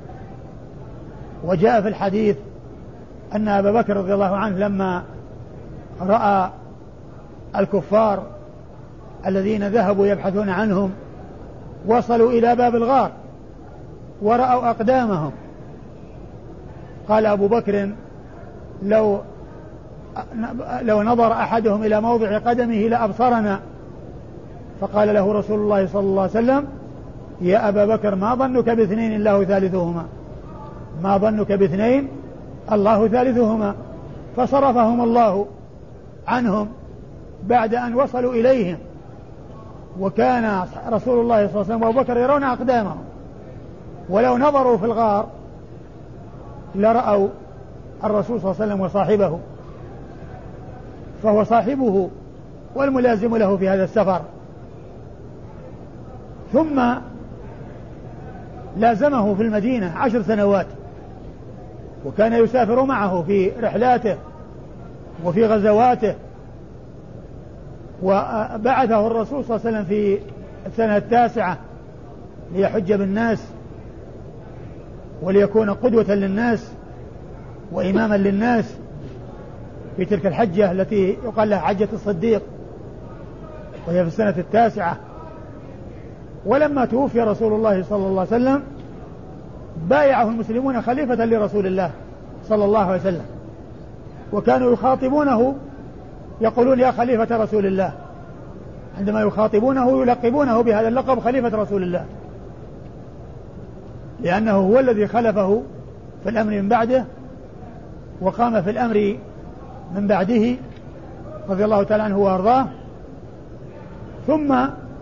وجاء في الحديث أن أبا بكر رضي الله عنه لما رأى الكفار الذين ذهبوا يبحثون عنهم وصلوا إلى باب الغار ورأوا أقدامهم، قال أبو بكر لو نظر أحدهم إلى موضع قدمه لأبصرنا، فقال له رسول الله صلى الله عليه وسلم يا أبا بكر ما ظنك باثنين الله ثالثهما، ما ظنك باثنين الله ثالثهما، فصرفهم الله عنهم بعد أن وصلوا إليهم، وكان رسول الله صلى الله عليه وسلم وأبو بكر يرون أقدامهم، ولو نظروا في الغار لرأوا الرسول صلى الله عليه وسلم وصاحبه، فهو صاحبه والملازم له في هذا السفر. ثم لازمه في المدينة 10 سنوات، وكان يسافر معه في رحلاته وفي غزواته، وبعثه الرسول صلى الله عليه وسلم في السنة 9 ليحج بالناس وليكون قدوة للناس وإماما للناس في تلك الحجة التي يقال لها حجة الصديق، وهي في السنة 9. ولما توفي رسول الله صلى الله عليه وسلم بايعه المسلمون خليفة لرسول الله صلى الله عليه وسلم، وكانوا يخاطبونه يقولون يا خليفة رسول الله، عندما يخاطبونه يلقبونه بهذا اللقب خليفة رسول الله، لأنه هو الذي خلفه في الأمر من بعده وقام في الأمر من بعده رضي الله تعالى عنه وأرضاه، ثم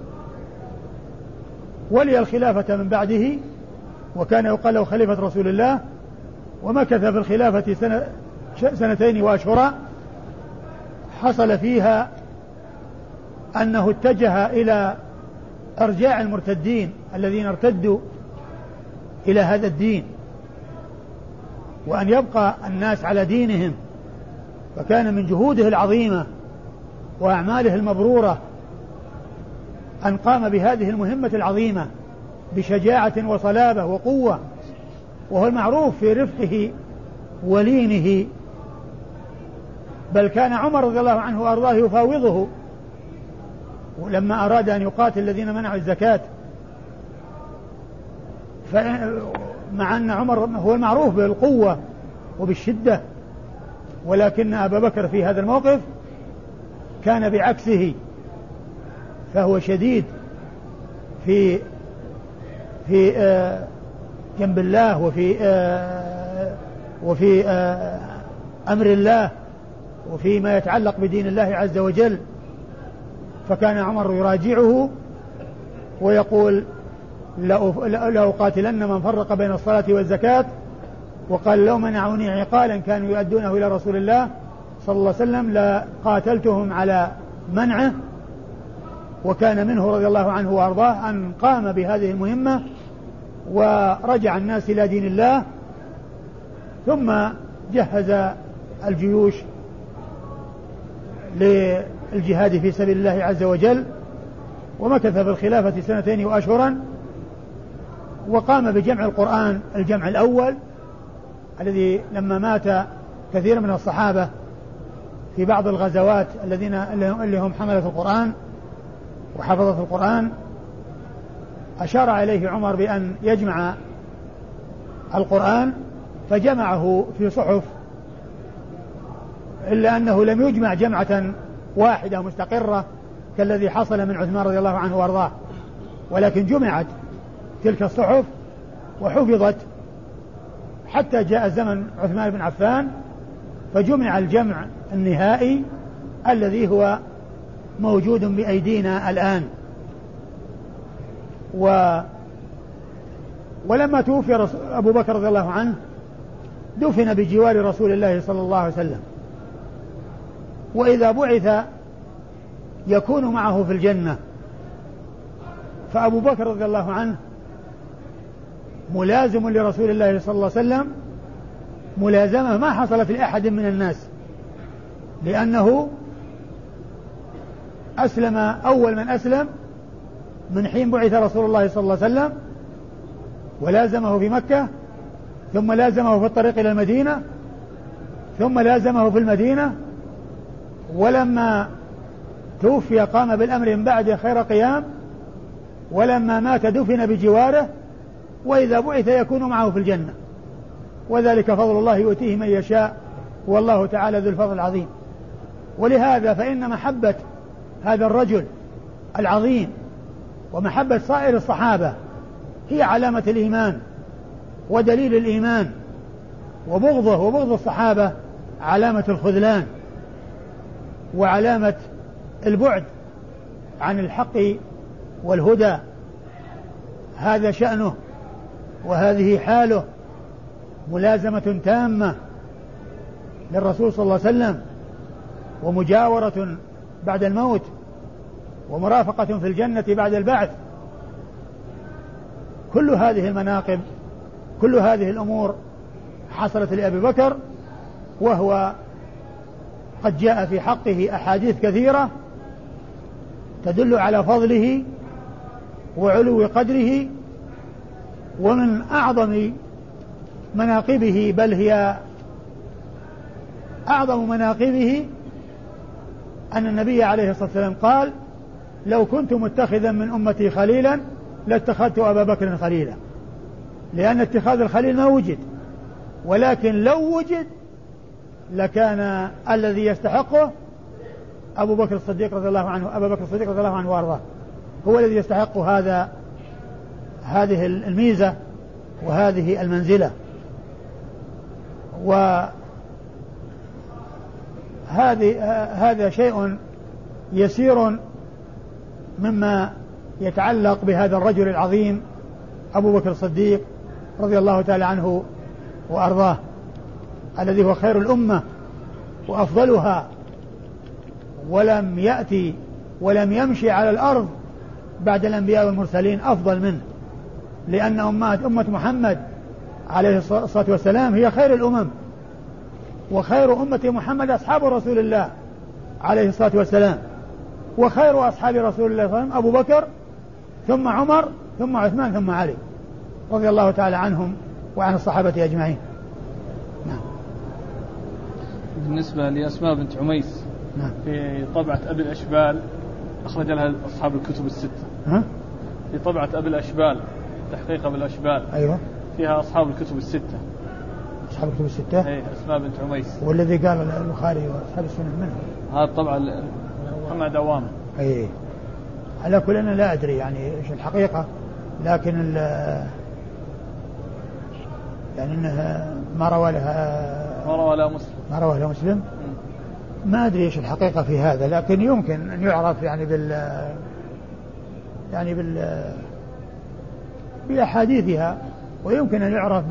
ولي الخلافة من بعده، وكان يقال له خليفة رسول الله، ومكث في الخلافة 2 وأشهرا، حصل فيها أنه اتجه إلى إرجاع المرتدين الذين ارتدوا إلى هذا الدين، وأن يبقى الناس على دينهم، فكان من جهوده العظيمة وأعماله المبرورة أن قام بهذه المهمة العظيمة بشجاعة وصلابة وقوة، وهو المعروف في رفقه ولينه، بل كان عمر رضي الله عنه وأرضاه يفاوضه ولما أراد أن يقاتل الذين منعوا الزكاة، مع أن عمر هو المعروف بالقوة وبالشدة، ولكن أبا بكر في هذا الموقف كان بعكسه، فهو شديد في في جنب الله وفي أمر الله وفيما يتعلق بدين الله عز وجل. فكان عمر يراجعه ويقول لأقاتلن من فرق بين الصلاة والزكاة، وقال لو منعوني عقالا كانوا يؤدونه إلى رسول الله صلى الله عليه وسلم لقاتلتهم على منعه. وكان منه رضي الله عنه وأرضاه أن قام بهذه المهمة ورجع الناس إلى دين الله، ثم جهز الجيوش للجهاد في سبيل الله عز وجل، ومكث في الخلافة 2 وأشهرا، وقام بجمع القرآن الجمع الأول الذي لما مات كثير من الصحابة في بعض الغزوات اللي هم حملة القرآن وحفظة القرآن، أشار عليه عمر بأن يجمع القرآن فجمعه في صحف، إلا أنه لم يجمع جمعة واحدة مستقرة كالذي حصل من عثمان رضي الله عنه وارضاه، ولكن جمعت تلك الصحف وحفظت حتى جاء زمن عثمان بن عفان فجمع الجمع النهائي الذي هو موجود بأيدينا الآن. ولما توفي أبو بكر رضي الله عنه دفن بجوار رسول الله صلى الله عليه وسلم، وإذا بعث يكون معه في الجنة. فأبو بكر رضي الله عنه ملازم لرسول الله صلى الله عليه وسلم ملازمة ما حصلت لأحد من الناس، لأنه أسلم أول من أسلم من حين بعث رسول الله صلى الله عليه وسلم، ولازمه في مكة، ثم لازمه في الطريق إلى المدينة، ثم لازمه في المدينة، ولما توفي قام بالأمر من بعد خير قيام، ولما مات دفن بجواره، وإذا بعث يكون معه في الجنة. وذلك فضل الله يؤتيه من يشاء، والله تعالى ذو الفضل العظيم. ولهذا فإن محبة هذا الرجل العظيم ومحبة صائر الصحابة هي علامة الإيمان ودليل الإيمان، وبغضه وبغض الصحابة علامة الخذلان وعلامة البعد عن الحق والهدى. هذا شأنه وهذه حاله، ملازمة تامة للرسول صلى الله عليه وسلم، ومجاورة بعد الموت، ومرافقة في الجنة بعد البعث. كل هذه المناقب، كل هذه الأمور حصلت لأبي بكر، وهو قد جاء في حقه أحاديث كثيرة تدل على فضله وعلو قدره. ومن أعظم مناقبه، بل هي أعظم مناقبه، أن النبي عليه الصلاة والسلام قال: لو كنت متخذا من أمتي خليلا لاتخذت أبا بكر خليلا. لأن اتخاذ الخليل ما وجد، ولكن لو وجد لكان الذي يستحقه أبو بكر الصديق رضي الله عنه، أبا بكر الصديق رضي الله عنه وارضاه، هو الذي يستحق هذه الميزة وهذه المنزلة. هذا شيء يسير مما يتعلق بهذا الرجل العظيم أبو بكر الصديق رضي الله تعالى عنه وأرضاه، الذي هو خير الأمة وأفضلها، ولم يأتي ولم يمشي على الأرض بعد الأنبياء والمرسلين أفضل منه، لأن أمة محمد عليه الصلاة والسلام هي خير الأمم، وخير أمة محمد أصحاب رسول الله عليه الصلاة والسلام، وخير أصحاب رسول الله صلى الله عليه وسلم أبو بكر، ثم عمر، ثم عثمان، ثم علي رضي الله تعالى عنهم وعن الصحابة أجمعين. نعم. بالنسبة لأسماء بنت عميس، نعم، في طبعة أبي الأشبال أخرج لها أصحاب الكتب الستة. في طبعة أبي الأشبال، تحقيق أبي الأشبال، أيوة، فيها أصحاب الكتب الستة. أصحاب الكتب الستة؟ أي أسماء بنت عميس. والذي قال البخاري وأصحاب السنة منه هذا طبعا محمد دوامة. أي على كل أنا لا أدري يعني إيش الحقيقة، لكن يعني انها ما روى لها مسلم. ما ادري ايش الحقيقة في هذا، لكن يمكن ان يعرف يعني بأحاديثها، ويمكن ان يعرف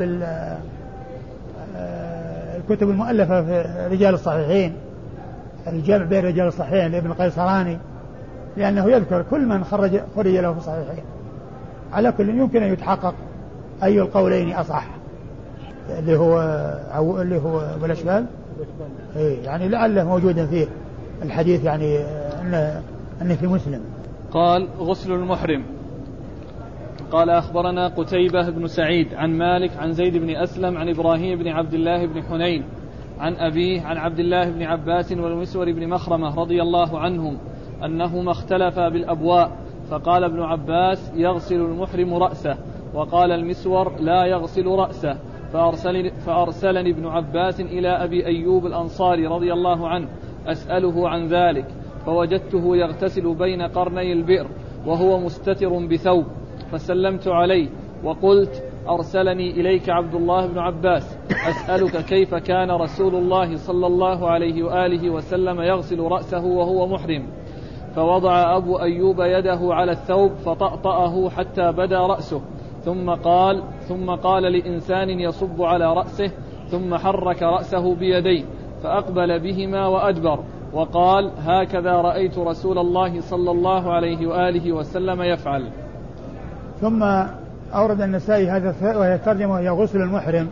الكتب المؤلفة في رجال الصحيحين، الجمع بين رجال الصحيحين لابن القيصراني، لأنه يذكر كل من خرج له في الصحيحين. على كل يمكن أن يتحقق أي القولين أصح، اللي هو بالأشبال، يعني لعله موجودا فيه الحديث، يعني أنه في مسلم. قال: غسل المحرم. قال: أخبرنا قتيبة بن سعيد عن مالك عن زيد بن أسلم عن إبراهيم بن عبد الله بن حنين عن أبيه عن عبد الله بن عباس والمسور بن مخرمة رضي الله عنهم أنهما اختلفا بالأبواء، فقال ابن عباس: يغسل المحرم رأسه، وقال المسور: لا يغسل رأسه. فأرسلني ابن عباس إلى أبي أيوب الأنصاري رضي الله عنه أسأله عن ذلك، فوجدته يغتسل بين قرني البئر وهو مستتر بثوب، فسلمت عليه وقلت: أرسلني إليك عبد الله بن عباس أسألك كيف كان رسول الله صلى الله عليه وآله وسلم يغسل رأسه وهو محرم؟ فوضع أبو أيوب يده على الثوب فطأطأه حتى بدا رأسه، ثم قال لإنسان يصب على رأسه، ثم حرك رأسه بيديه فأقبل بهما وأدبر، وقال: هكذا رأيت رسول الله صلى الله عليه وآله وسلم يفعل. ثم أورد النسائي هذا وهي الترجمة، وهي غسل المحرم،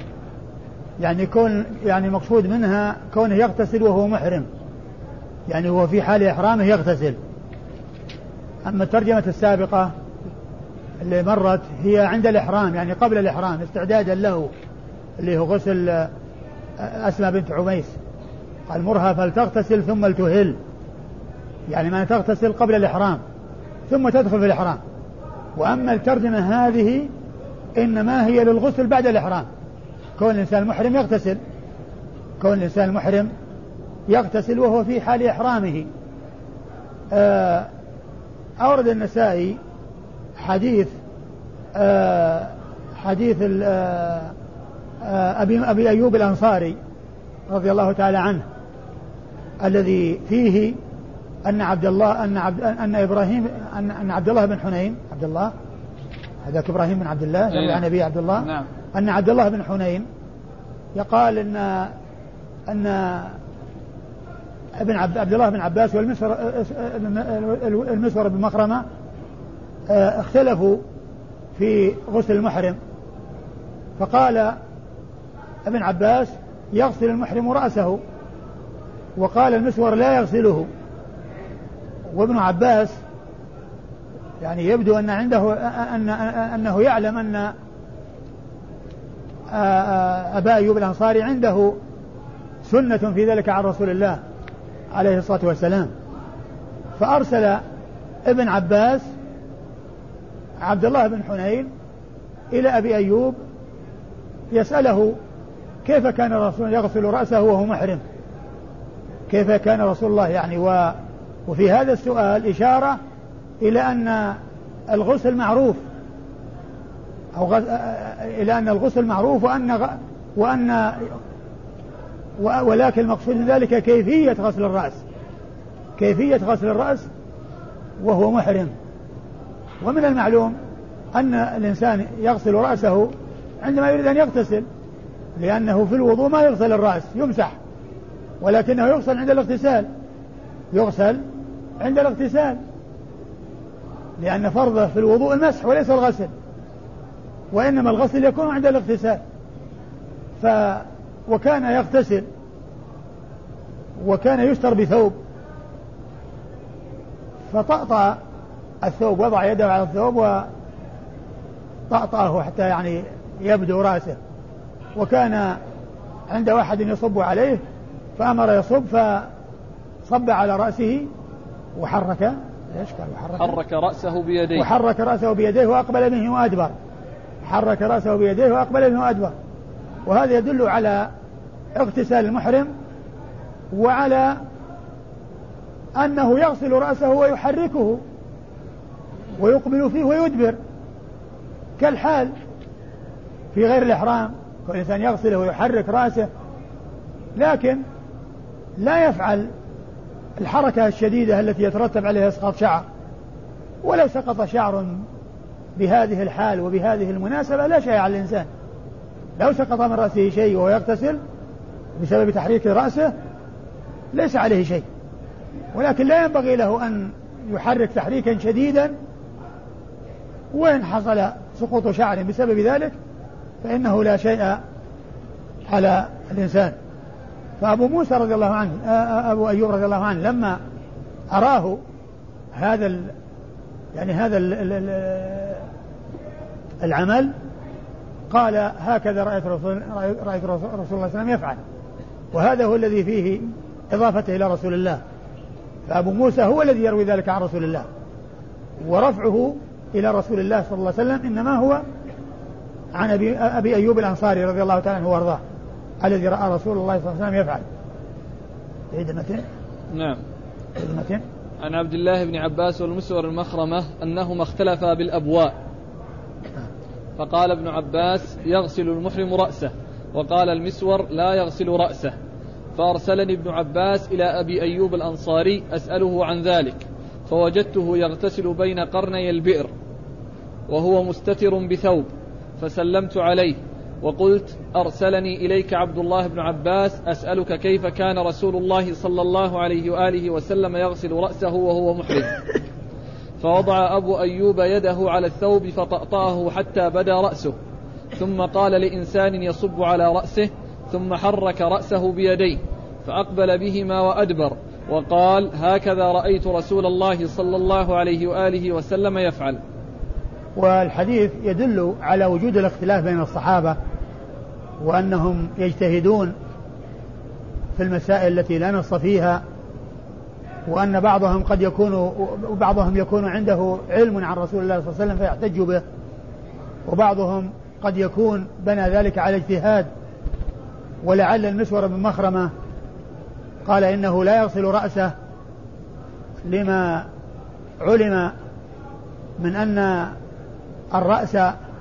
يعني مقصود منها كونه يغتسل وهو محرم، يعني هو في حال إحرامه يغتسل. أما الترجمة السابقة اللي مرت هي عند الإحرام، يعني قبل الإحرام استعدادا له، اللي هو غسل أسماء بنت عميس، قال: مرها فلتغتسل ثم لتهل، يعني ما تغتسل قبل الإحرام ثم تدخل في الإحرام. وأما الترجمة هذه إنما هي للغسل بعد الإحرام، كون الإنسان المحرم يغتسل وهو في حال إحرامه. أورد النسائي حديث أبي أيوب الأنصاري رضي الله تعالى عنه، الذي فيه أن عبد الله بن حنين، هذاك إبراهيم بن عبد الله يروي عن أبي عبد الله، نعم. أن عبد الله بن حنين يقال أن عبد الله بن عباس والمسور بن مخرمة اختلفوا في غسل المحرم، فقال ابن عباس: يغسل المحرم رأسه، وقال المسور: لا يغسله. وابن عباس يعني يبدو أن عنده أنه يعلم أن أبا أيوب الأنصاري عنده سنة في ذلك عن رسول الله عليه الصلاة والسلام، فأرسل ابن عباس عبد الله بن حنين إلى أبي أيوب يسأله كيف كان الرسول يغسل رأسه وهو محرم، كيف كان رسول الله يعني. وفي هذا السؤال إشارة إلى أن الغسل معروف، إلى أن الغسل معروف، ولكن المقصود من ذلك كيفية غسل الرأس وهو محرم. ومن المعلوم أن الإنسان يغسل رأسه عندما يريد أن يغتسل، لأنه في الوضوء ما يغسل الرأس، يمسح، ولكنه يغسل عند الاغتسال، لأن فرضه في الوضوء المسح وليس الغسل، وإنما الغسل يكون عند الاغتسال. وكان يغتسل وكان يستر بثوب، فطأطأ الثوب، وضع يده على الثوب وطأطأه حتى يعني يبدو رأسه، وكان عند واحد يصب عليه فأمر يصب، فصب على رأسه وحرك رأسه بيديه وأقبل به وأدبر. وهذا يدل على اغتسال المحرم، وعلى أنه يغسل رأسه ويحركه ويقبل فيه ويدبر، كالحال في غير الإحرام، كل إنسان يغسله ويحرك رأسه، لكن لا يفعل الحركة الشديدة التي يترتب عليها إسقاط شعر. ولو سقط شعر بهذه الحال وبهذه المناسبة لا شيء على الإنسان. لو سقط من رأسه شيء وهو يغتسل بسبب تحريك رأسه ليس عليه شيء، ولكن لا ينبغي له أن يحرك تحريكا شديدا، وإن حصل سقوط شعر بسبب ذلك فإنه لا شيء على الإنسان. فأبو موسى رضي الله عنه أبو أيوب رضي الله عنه لما أراه هذا العمل قال هكذا رأيت رسول الله صلى الله عليه وسلم يفعل، وهذا هو الذي فيه إضافته إلى رسول الله. فأبو موسى هو الذي يروي ذلك عن رسول الله، ورفعه إلى رسول الله صلى الله عليه وسلم إنما هو عن أبي أيوب الأنصاري رضي الله تعالى عنه وارضاه الذي رأى رسول الله صلى الله عليه وسلم يفعل. عيد المتن. نعم. عيد المتن. عن عبد الله بن عباس والمسور المخرمة أنهما اختلفا بالأبواء، فقال ابن عباس يغسل المحرم رأسه، وقال المسور لا يغسل رأسه. فأرسلني ابن عباس إلى أبي أيوب الأنصاري أسأله عن ذلك، فوجدته يغتسل بين قرني البئر وهو مستتر بثوب، فسلمت عليه وقلت أرسلني إليك عبد الله بن عباس أسألك كيف كان رسول الله صلى الله عليه وآله وسلم يغسل رأسه وهو محرم. فوضع أبو أيوب يده على الثوب فطأطأه حتى بدا رأسه، ثم قال لإنسان يصب على رأسه، ثم حرك رأسه بيديه فأقبل بهما وأدبر، وقال هكذا رأيت رسول الله صلى الله عليه وآله وسلم يفعل. والحديث يدل على وجود الاختلاف بين الصحابة، وأنهم يجتهدون في المسائل التي لا نص فيها، وأن بعضهم يكون عنده علم عن رسول الله صلى الله عليه وسلم فيحتج به، وبعضهم قد يكون بنى ذلك على اجتهاد. ولعل المسور بن مخرمة قال إنه لا يغسل رأسه لما علم من أن الرأس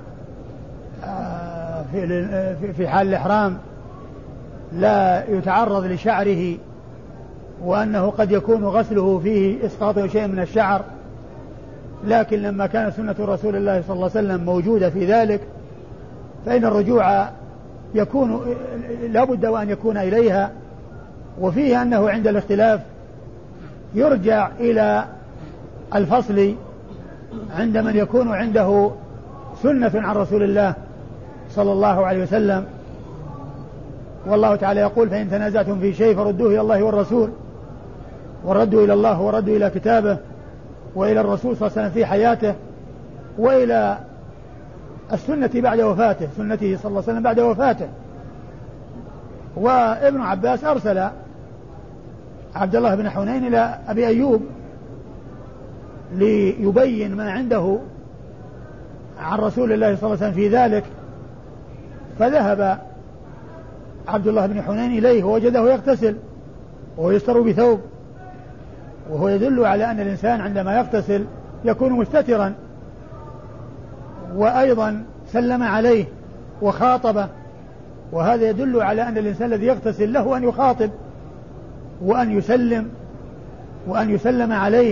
في حال الإحرام لا يتعرض لشعره، وأنه قد يكون غسله فيه إسقاط شيء من الشعر، لكن لما كان سنة رسول الله صلى الله عليه وسلم موجودة في ذلك فإن الرجوع يكون لا بد وأن يكون إليها. وفيه أنه عند الاختلاف يرجع إلى الفصل عند من يكون عنده سنة عن رسول الله صلى الله عليه وسلم. والله تعالى يقول فإن تنازعتم في شيء فردوه إلى الله والرسول، وردوا إلى الله وردوا إلى كتابه وإلى الرسول صلى الله عليه وسلم في حياته، وإلى السنة بعد وفاته، سنته صلى الله عليه وسلم بعد وفاته. وابن عباس أرسل عبد الله بن حنين إلى أبي أيوب ليبين ما عنده عن رسول الله صلى الله عليه وسلم في ذلك، فذهب عبد الله بن حنين إليه ووجده يغتسل وهو يستر بثوب، وهو يدل على أن الإنسان عندما يغتسل يكون مستترا. وأيضا سلم عليه وخاطبه، وهذا يدل على أن الإنسان الذي يغتسل له أن يخاطب وأن يسلم عليه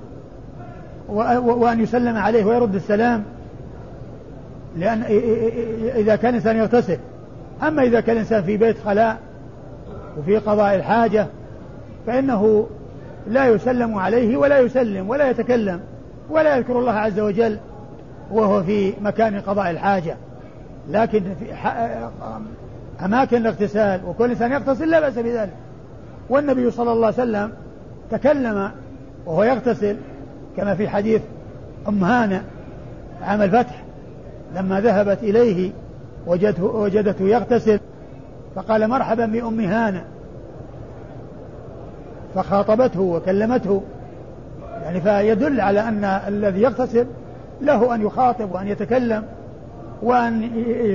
وأن يسلم عليه ويرد السلام، لأن إذا كان الإنسان يغتسل. أما إذا كان الإنسان في بيت خلاء وفي قضاء الحاجة فإنه لا يسلم عليه ولا يسلم ولا يتكلم ولا يذكر الله عز وجل وهو في مكان قضاء الحاجة. لكن في أماكن الاغتسال وكل إنسان يغتسل لا بأس بذلك. والنبي صلى الله عليه وسلم تكلم وهو يغتسل كما في حديث أم هانة عام الفتح لما ذهبت إليه وجدته يغتسل فقال مرحبا بأم هانة، فخاطبته وكلمته، يعني فيدل على أن الذي يغتسل له أن يخاطب وأن يتكلم وأن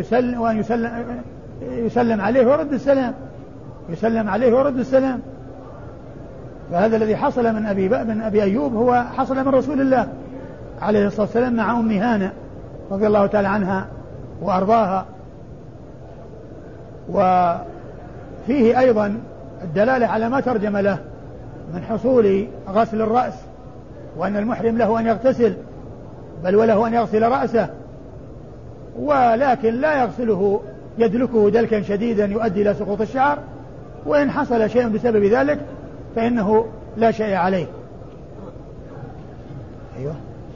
يسلم عليه ورد السلام، يسلم عليه ورد السلام. فهذا الذي حصل من أبي أيوب هو حصل من رسول الله عليه الصلاة والسلام مع أم هانة رضي الله تعالى عنها وأرضاها. وفيه أيضا الدلالة على ما ترجم له من حصول غسل الرأس، وأن المحرم له أن يغتسل، بل وله أن يغسل رأسه، ولكن لا يغسله يدلكه دلكا شديدا يؤدي إلى سقوط الشعر، وإن حصل شيء بسبب ذلك فإنه لا شيء عليه. أيوة.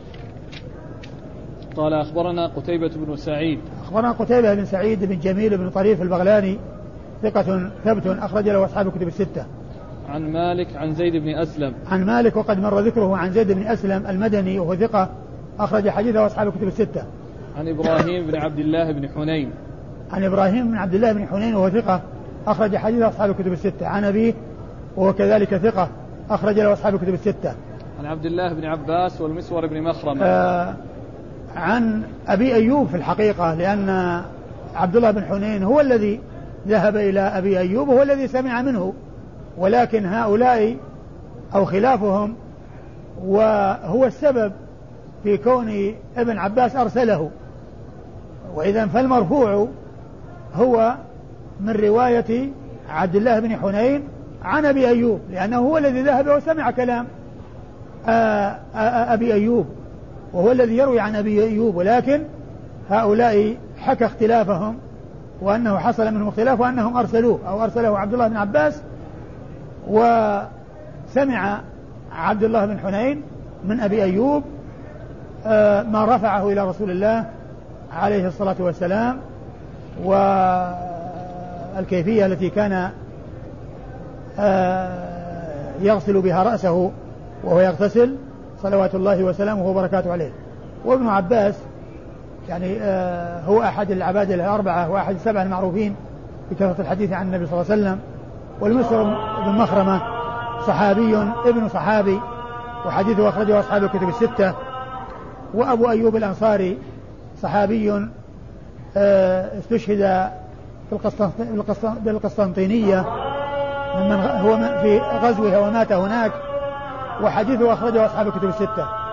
قال أخبرنا قتيبة بن سعيد. أخبرنا قتيبة بن سعيد بن جميل بن طريف البغلاني ثقة ثبت أخرج له أصحاب الكتب الستة. عن مالك عن زيد بن أسلم. عن مالك وقد مر ذكره عن زيد بن أسلم المدني وهو ثقة أخرج حديثه أصحاب الكتب الستة. عن إبراهيم بن عبد الله بن حنين. عن إبراهيم بن عبد الله بن حنين وهو ثقة أخرج حديثه أصحاب الكتب الستة. عن أبيه وهو كذلك ثقة أخرج له أصحاب الكتب الستة. عن عبد الله بن عباس والمسور بن مخرمة. عن أبي أيوب في الحقيقة، لأن عبد الله بن حنين هو الذي ذهب إلى أبي أيوب وهو الذي سمع منه، ولكن هؤلاء أو خلافهم وهو السبب في كون ابن عباس أرسله. وإذا فالمرفوع هو من رواية عبد الله بن حنين عن أبي أيوب، لأنه هو الذي ذهب وسمع كلام أبي أيوب، وهو الذي يروي عن أبي أيوب، ولكن هؤلاء حكى اختلافهم وأنه حصل منهم اختلاف وأنهم أرسلوه أو أرسله عبد الله بن عباس، وسمع عبد الله بن حنين من أبي أيوب ما رفعه إلى رسول الله عليه الصلاة والسلام، والكيفية التي كان يغسل بها رأسه وهو يغتسل صلوات الله وسلامه وبركاته عليه. وابن عباس يعني هو أحد العباد الأربعة وأحد السبعة المعروفين بكثرة الحديث عن النبي صلى الله عليه وسلم. والمسور بن مخرمة صحابي ابن صحابي وحديثه أخرجه أصحاب الكتب الستة. وأبو أيوب الأنصاري صحابي استشهد بالقسطنطينية ممن هو في غزوها ومات هناك، وحديثه أخرجه أصحاب الكتب الستة.